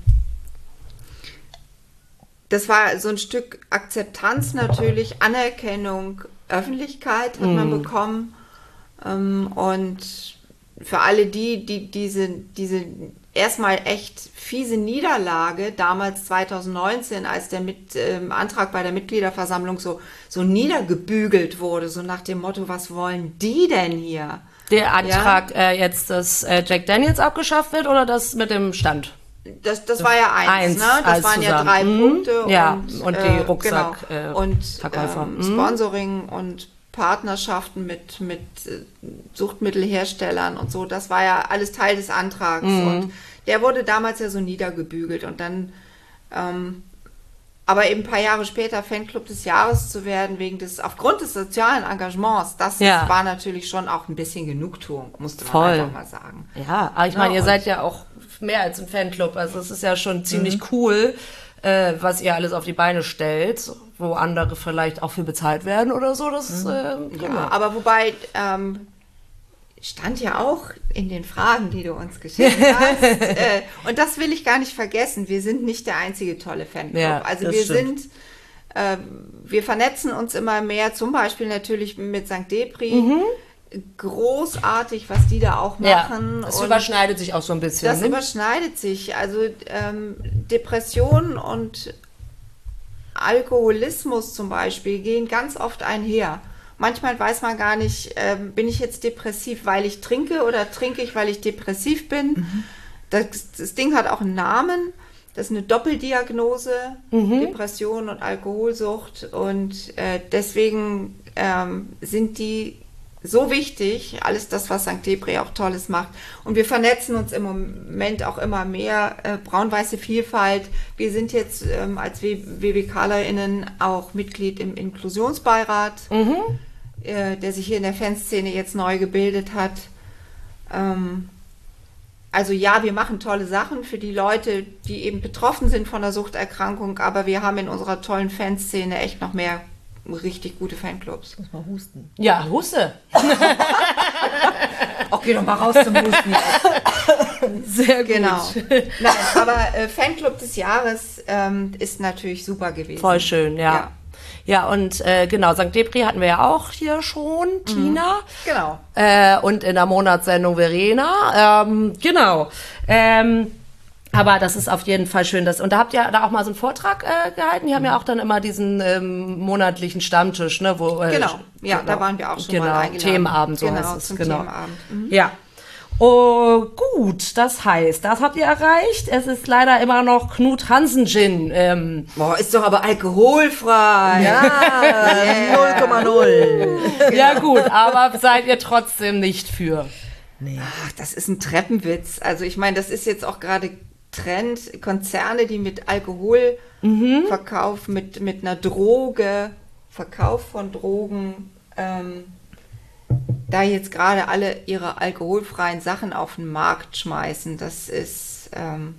das war so ein Stück Akzeptanz natürlich, Anerkennung, Öffentlichkeit hat mm. man bekommen. Ähm, und für alle die, die diese, diese erstmal echt fiese Niederlage, damals zwanzig neunzehn, als der mit, ähm, Antrag bei der Mitgliederversammlung so, so niedergebügelt wurde, so nach dem Motto, was wollen die denn hier? Der Antrag, ja? äh, jetzt, dass äh, Jack Daniels abgeschafft wird oder das mit dem Stand? Das, das war ja eins, eins ne? Das waren zusammen. ja drei mhm. Punkte. Ja, und, und die äh, Rucksack genau. äh, und Verkäufer. ähm, Mhm. Sponsoring und Partnerschaften mit, mit äh, Suchtmittelherstellern und so, das war ja alles Teil des Antrags. Mhm. Und der wurde damals ja so niedergebügelt und dann, ähm, aber eben ein paar Jahre später Fanclub des Jahres zu werden, wegen des, aufgrund des sozialen Engagements, das Ja. ist, war natürlich schon auch ein bisschen Genugtuung, musste man Voll. einfach mal sagen. Ja, aber ich meine, Ja, ihr seid ja auch mehr als ein Fanclub. Also es ist ja schon ziemlich mhm. cool, äh, was ihr alles auf die Beine stellt, wo andere vielleicht auch für bezahlt werden oder so. Das, mhm. äh, genau. Ja, aber wobei, ähm, stand ja auch in den Fragen, die du uns geschickt hast. äh, und das will ich gar nicht vergessen. Wir sind nicht der einzige tolle Fanclub. Ja, also das wir stimmt. sind, äh, wir vernetzen uns immer mehr, zum Beispiel natürlich mit Sankt Depri. Mhm. Großartig, was die da auch machen. Ja, das und überschneidet sich auch so ein bisschen. das ne? überschneidet sich. Also ähm, Depressionen und Alkoholismus zum Beispiel gehen ganz oft einher. Manchmal weiß man gar nicht, ähm, bin ich jetzt depressiv, weil ich trinke oder trinke ich, weil ich depressiv bin. Mhm. Das, das Ding hat auch einen Namen. Das ist eine Doppeldiagnose, mhm. Depression und Alkoholsucht. Und äh, deswegen ähm, sind die so wichtig, alles das, was Sankt Depri auch Tolles macht. Und wir vernetzen uns im Moment auch immer mehr. Äh, braun-weiße Vielfalt. Wir sind jetzt ähm, als WWKlerInnen auch Mitglied im Inklusionsbeirat, mhm. äh, der sich hier in der Fanszene jetzt neu gebildet hat. Ähm, also ja, wir machen tolle Sachen für die Leute, die eben betroffen sind von der Suchterkrankung, aber wir haben in unserer tollen Fanszene echt noch mehr richtig gute Fanclubs. Muss mal husten. Ja, huste. Auch geh doch mal raus zum Husten. Sehr gut. Genau. Nein, aber äh, Fanclub des Jahres ähm, ist natürlich super gewesen. Voll schön, ja. Ja, ja und äh, genau, Sankt Depri hatten wir ja auch hier schon, Tina. Genau. Äh, und in der Monatssendung Verena. Ähm, genau. Ähm, Aber das ist auf jeden Fall schön. Dass, und da habt ihr da auch mal so einen Vortrag äh, gehalten. Die haben ja auch dann immer diesen ähm, monatlichen Stammtisch, ne? Wo, äh, Genau, ja, genau. da waren wir auch schon genau. mal eingeladen. Themenabend, so genau, heißt es. zum Genau, Themenabend. Mhm. Ja. Oh, gut, das heißt, das habt ihr erreicht. Es ist leider immer noch Knut Hansen Gin. Ähm, Boah, ist doch aber alkoholfrei. Ja, null Komma null. ja gut, aber seid ihr trotzdem nicht für. Nee. Ach, das ist ein Treppenwitz. Also ich meine, das ist jetzt auch gerade Trend. Konzerne, die mit Alkohol mhm. Verkauf, mit, mit einer Droge, Verkauf von Drogen, ähm, da jetzt gerade alle ihre alkoholfreien Sachen auf den Markt schmeißen, das ist, ähm,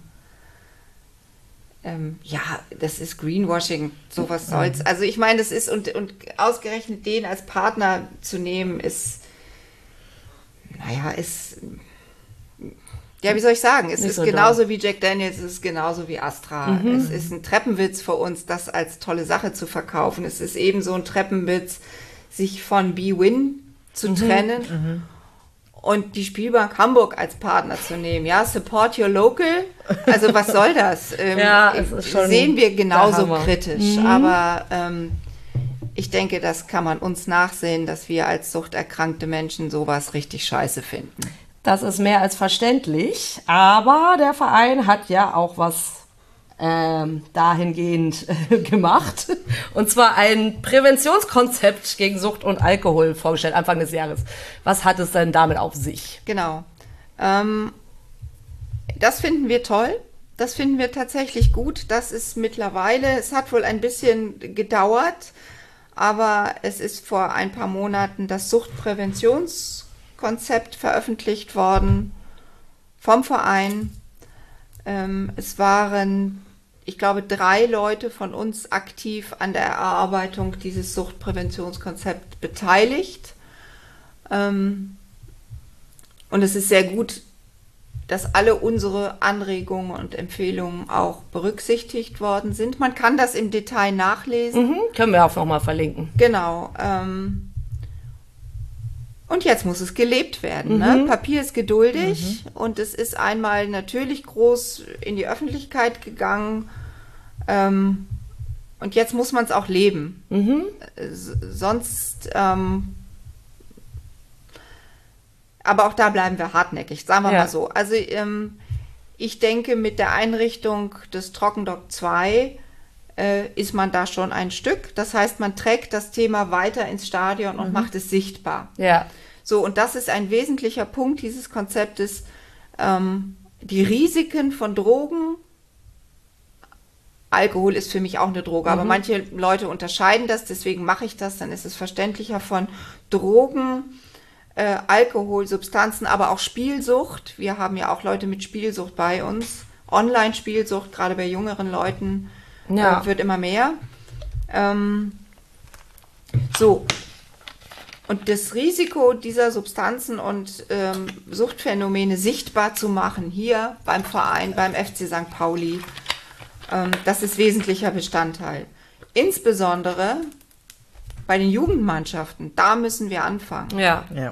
ähm, ja, das ist Greenwashing, sowas soll's. Also ich meine, das ist, und, und ausgerechnet den als Partner zu nehmen, ist, naja, ist, ja, wie soll ich sagen, es Nicht ist so genauso doll. wie Jack Daniels, es ist genauso wie Astra. Mhm. Es ist ein Treppenwitz für uns, das als tolle Sache zu verkaufen. Es ist ebenso ein Treppenwitz, sich von B-Win zu Mhm. trennen Mhm. und die Spielbank Hamburg als Partner zu nehmen. Ja, support your local. Also was soll das? Ähm, Ja, es ist schon sehen wir der genauso Hammer. kritisch. Mhm. Aber ähm, ich denke, das kann man uns nachsehen, dass wir als suchterkrankte Menschen sowas richtig scheiße finden. Das ist mehr als verständlich, aber der Verein hat ja auch was ähm, dahingehend äh, gemacht. Und zwar ein Präventionskonzept gegen Sucht und Alkohol vorgestellt, Anfang des Jahres. Was hat es denn damit auf sich? Genau. Ähm, das finden wir toll. Das finden wir tatsächlich gut. Das ist mittlerweile, es hat wohl ein bisschen gedauert, aber es ist vor ein paar Monaten das Suchtpräventionskonzept veröffentlicht worden vom Verein. Ähm, es waren, ich glaube, drei Leute von uns aktiv an der Erarbeitung dieses Suchtpräventionskonzepts beteiligt. Ähm, und es ist sehr gut, dass alle unsere Anregungen und Empfehlungen auch berücksichtigt worden sind. Man kann das im Detail nachlesen. Mhm, können wir auch nochmal verlinken. Genau. Ähm, Und jetzt muss es gelebt werden. Ne? Papier ist geduldig und es ist einmal natürlich groß in die Öffentlichkeit gegangen. Ähm, und jetzt muss man es auch leben. Mhm. S- Sonst, ähm, aber auch da bleiben wir hartnäckig, sagen wir Ja. mal so. Also ähm, ich denke, mit der Einrichtung des Trockendock zwei äh, ist man da schon ein Stück. Das heißt, man trägt das Thema weiter ins Stadion und macht es sichtbar. Ja. So, und das ist ein wesentlicher Punkt dieses Konzeptes. Ähm, die Risiken von Drogen. Alkohol ist für mich auch eine Droge, aber manche Leute unterscheiden das, deswegen mache ich das, dann ist es verständlicher von Drogen, äh, Alkohol, Substanzen, aber auch Spielsucht. Wir haben ja auch Leute mit Spielsucht bei uns. Online-Spielsucht, gerade bei jüngeren Leuten, Ja. äh, wird immer mehr. Ähm, so. Und das Risiko dieser Substanzen und ähm, Suchtphänomene sichtbar zu machen, hier beim Verein, beim F C Sankt Pauli, ähm, das ist wesentlicher Bestandteil. Insbesondere bei den Jugendmannschaften, da müssen wir anfangen. Ja. Ja.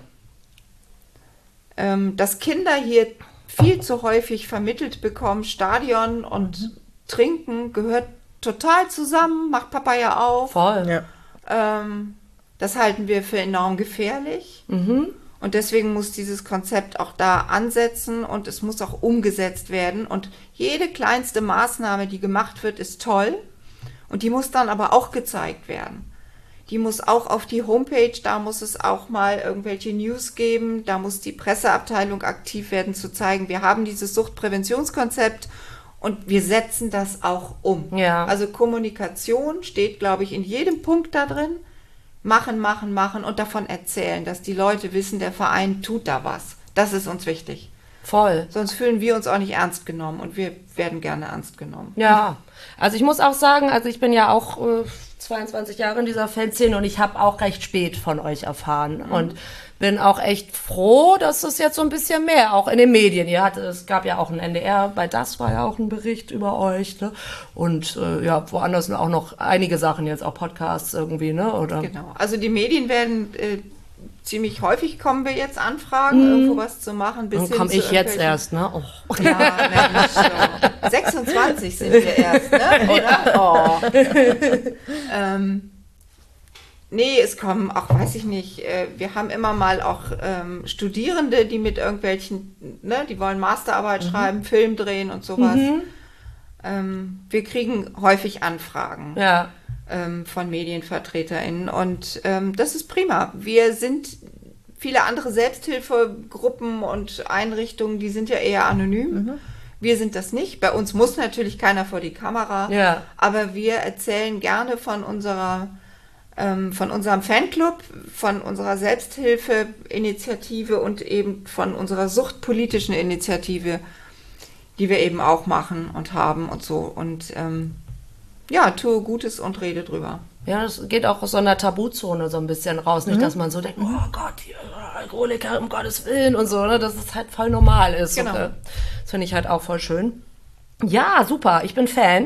Ähm, dass Kinder hier viel zu häufig vermittelt bekommen, Stadion und Trinken gehört total zusammen, macht Papa ja auch. Voll. Ja. Ähm, das halten wir für enorm gefährlich. Und deswegen muss dieses Konzept auch da ansetzen und es muss auch umgesetzt werden. Und jede kleinste Maßnahme, die gemacht wird, ist toll. Und die muss dann aber auch gezeigt werden. Die muss auch auf die Homepage, da muss es auch mal irgendwelche News geben, da muss die Presseabteilung aktiv werden, zu zeigen, wir haben dieses Suchtpräventionskonzept und wir setzen das auch um. Ja. Also Kommunikation steht, glaube ich, in jedem Punkt da drin. Machen, machen, machen und davon erzählen, dass die Leute wissen, der Verein tut da was. Das ist uns wichtig. Voll. Sonst fühlen wir uns auch nicht ernst genommen und wir werden gerne ernst genommen. Ja, also ich muss auch sagen, also ich bin ja auch äh, zweiundzwanzig Jahre in dieser Fanszene und ich habe auch recht spät von euch erfahren und bin auch echt froh, dass es jetzt so ein bisschen mehr, auch in den Medien, ihr hattet, es gab ja auch ein N D R, bei das war ja auch ein Bericht über euch, ne? Und äh, ja, woanders auch noch einige Sachen jetzt, auch Podcasts irgendwie, ne? Oder? Genau. Also die Medien werden äh, ziemlich häufig kommen wir jetzt Anfragen, irgendwo was zu machen. Bis Dann hin komme zu ich jetzt irgendwelchen- erst, ne? Oh. Ja, Mensch, ja. sechsundzwanzig sind wir erst, ne? Oder? Oh. ähm, nee, es kommen auch, weiß ich nicht, äh, wir haben immer mal auch ähm, Studierende, die mit irgendwelchen, ne, die wollen Masterarbeit schreiben, Film drehen und sowas. Ähm, wir kriegen häufig Anfragen Ja, ähm, von MedienvertreterInnen und ähm, das ist prima. Wir sind viele andere Selbsthilfegruppen und Einrichtungen, die sind ja eher anonym. Wir sind das nicht. Bei uns muss natürlich keiner vor die Kamera, Ja. aber wir erzählen gerne von unserer ähm, von unserem Fanclub, von unserer Selbsthilfeinitiative und eben von unserer suchtpolitischen Initiative, die wir eben auch machen und haben und so. Und ähm, ja, tue Gutes und rede drüber. ja, das geht auch aus so einer Tabuzone so ein bisschen raus. Nicht, dass man so denkt, oh Gott, hier, Alkoholiker, um Gottes Willen und so, ne? Dass es halt voll normal ist. Genau. Und, äh, das finde ich halt auch voll schön. Ja, super, ich bin Fan.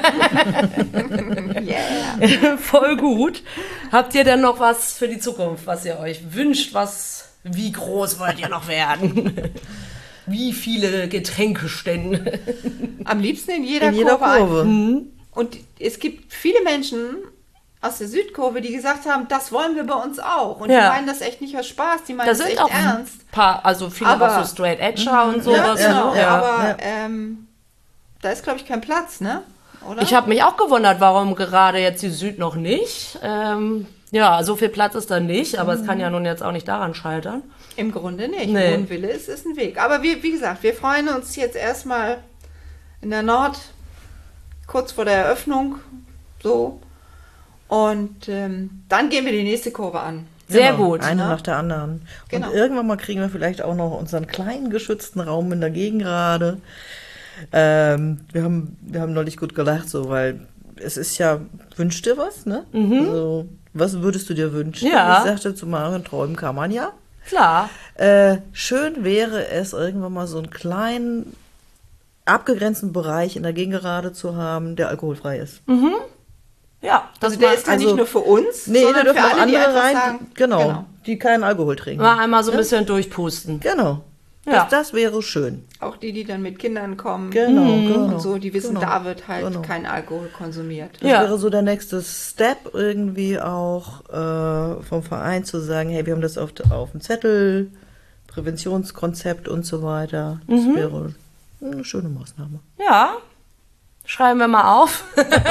Yeah. Voll gut. Habt ihr denn noch was für die Zukunft, was ihr euch wünscht? Was, wie groß wollt ihr noch werden? Wie viele Getränkestände? Am liebsten in jeder, In jeder Kurve. Kurve. Und es gibt viele Menschen aus der Südkurve, die gesagt haben, das wollen wir bei uns auch. Und Ja. die meinen das echt nicht aus Spaß, die meinen Da das sind echt auch ernst. ein paar, also viele Aber- auch so Straight Edger und sowas. ja, genau. ne? Ja. Aber ja. Ähm, da ist, glaube ich, kein Platz, ne? Oder? Ich habe mich auch gewundert, warum gerade jetzt die Süd noch nicht. Ähm, ja, so viel Platz ist da nicht, aber es kann ja nun jetzt auch nicht daran scheitern. Im Grunde nicht. Nee. Wo ein Wille ist, ist ein Weg. Aber wir, wie gesagt, wir freuen uns jetzt erstmal in der Nord, kurz vor der Eröffnung, so. Und ähm, dann gehen wir die nächste Kurve an. Sehr Genau, gut. Eine ne? nach der anderen. Genau. Und irgendwann mal kriegen wir vielleicht auch noch unseren kleinen geschützten Raum in der Gegengrade. Ähm, wir haben, wir haben neulich gut gelacht, so, weil es ist ja, wünsch dir was, ne? Also, was würdest du dir wünschen? Ja. Ich sagte, zu meinen Träumen kann man ja. Klar. Äh, schön wäre es, irgendwann mal so einen kleinen, abgegrenzten Bereich in der Gegengerade zu haben, der alkoholfrei ist. Ja, das Also der war- ist ja also- nicht nur für uns, Nee, da sondern dürfen für auch alle, die andere einfach rein. sagen, genau. die keinen Alkohol trinken. Mal einmal so ein bisschen durchpusten. Genau. Ja. Das, das wäre schön. Auch die, die dann mit Kindern kommen. Genau, und genau. so, die wissen, Genau. da wird halt Genau. kein Alkohol konsumiert. Das Ja. wäre so der nächste Step, irgendwie auch äh, vom Verein zu sagen, hey, wir haben das auf, auf dem Zettel, Präventionskonzept und so weiter. Das wäre eine schöne Maßnahme. Ja, schreiben wir mal auf.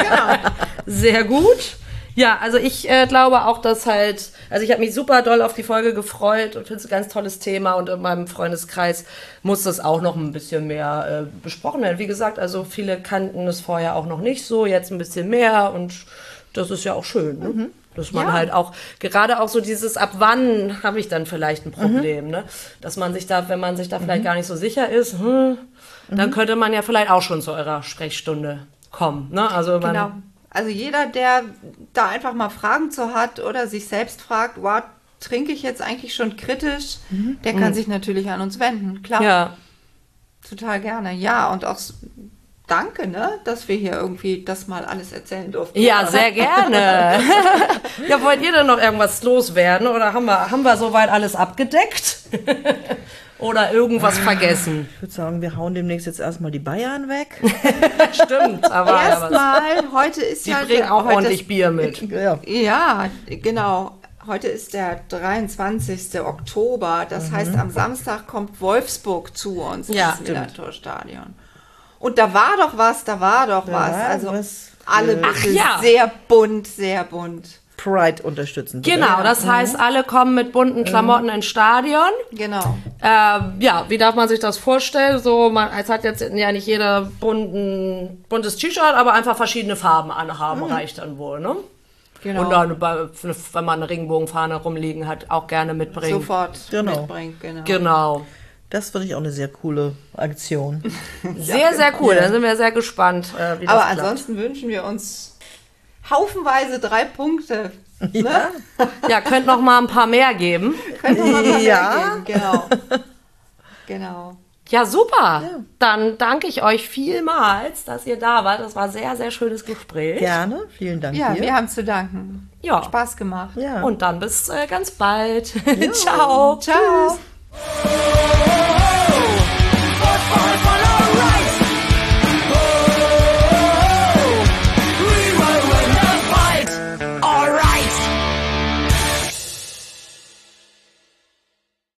Sehr gut. Ja, also ich äh, glaube auch, dass halt, also ich habe mich super doll auf die Folge gefreut und finde es ein ganz tolles Thema und in meinem Freundeskreis muss das auch noch ein bisschen mehr äh, besprochen werden. Wie gesagt, also viele kannten es vorher auch noch nicht so, jetzt ein bisschen mehr und das ist ja auch schön, ne? Mhm. Dass man Ja. halt auch, gerade auch so dieses, ab wann habe ich dann vielleicht ein Problem, ne? Dass man sich da, wenn man sich da vielleicht gar nicht so sicher ist, hm, dann könnte man ja vielleicht auch schon zu eurer Sprechstunde kommen, ne? Also man, Genau. Also jeder, der da einfach mal Fragen zu hat oder sich selbst fragt, wow, trinke ich jetzt eigentlich schon kritisch, der kann sich natürlich an uns wenden. Klar, ja. total gerne. Ja, und auch s- danke, ne, dass wir hier irgendwie das mal alles erzählen durften. Ja, sehr gerne. Ja, wollt ihr denn noch irgendwas loswerden oder haben wir, haben wir soweit alles abgedeckt? Oder irgendwas vergessen? Ich würde sagen, wir hauen demnächst jetzt erstmal die Bayern weg. Stimmt, aber ja, was, Erstmal, heute ist die ja... bringen auch heute ordentlich ist, Bier mit. Ja. Ja, genau. Heute ist der dreiundzwanzigste Oktober. Das heißt, am Samstag kommt Wolfsburg zu uns Ja, ins Millantor-Stadion. Und da war doch was, da war doch was. war Also was. alle Ach bitte ja. sehr bunt, sehr bunt. Pride unterstützen. bitte. Genau, das heißt, alle kommen mit bunten Klamotten ins Stadion. Genau. Ähm, ja, wie darf man sich das vorstellen? So, man, es hat jetzt ja nicht jeder bunten, buntes T-Shirt, aber einfach verschiedene Farben anhaben reicht dann wohl, ne? genau. Und dann, bei- wenn man eine Regenbogenfahne rumliegen hat, auch gerne mitbringen. Sofort Genau. mitbringt, genau. Genau. Das finde ich auch eine sehr coole Aktion. Sehr, sehr cool. Da sind wir sehr gespannt, äh, wie das Aber klappt. ansonsten wünschen wir uns haufenweise drei Punkte. Ja. Ja, könnt noch mal ein paar mehr geben. Können wir mal mehr Ja. geben. Genau. Genau. Ja, super. Dann danke ich euch vielmals, dass ihr da wart. Das war ein sehr, sehr schönes Gespräch. Gerne, vielen Dank Ja, dir. wir haben zu danken. Ja. Spaß gemacht. Ja. Und dann bis äh, ganz bald. Ciao. Ciao.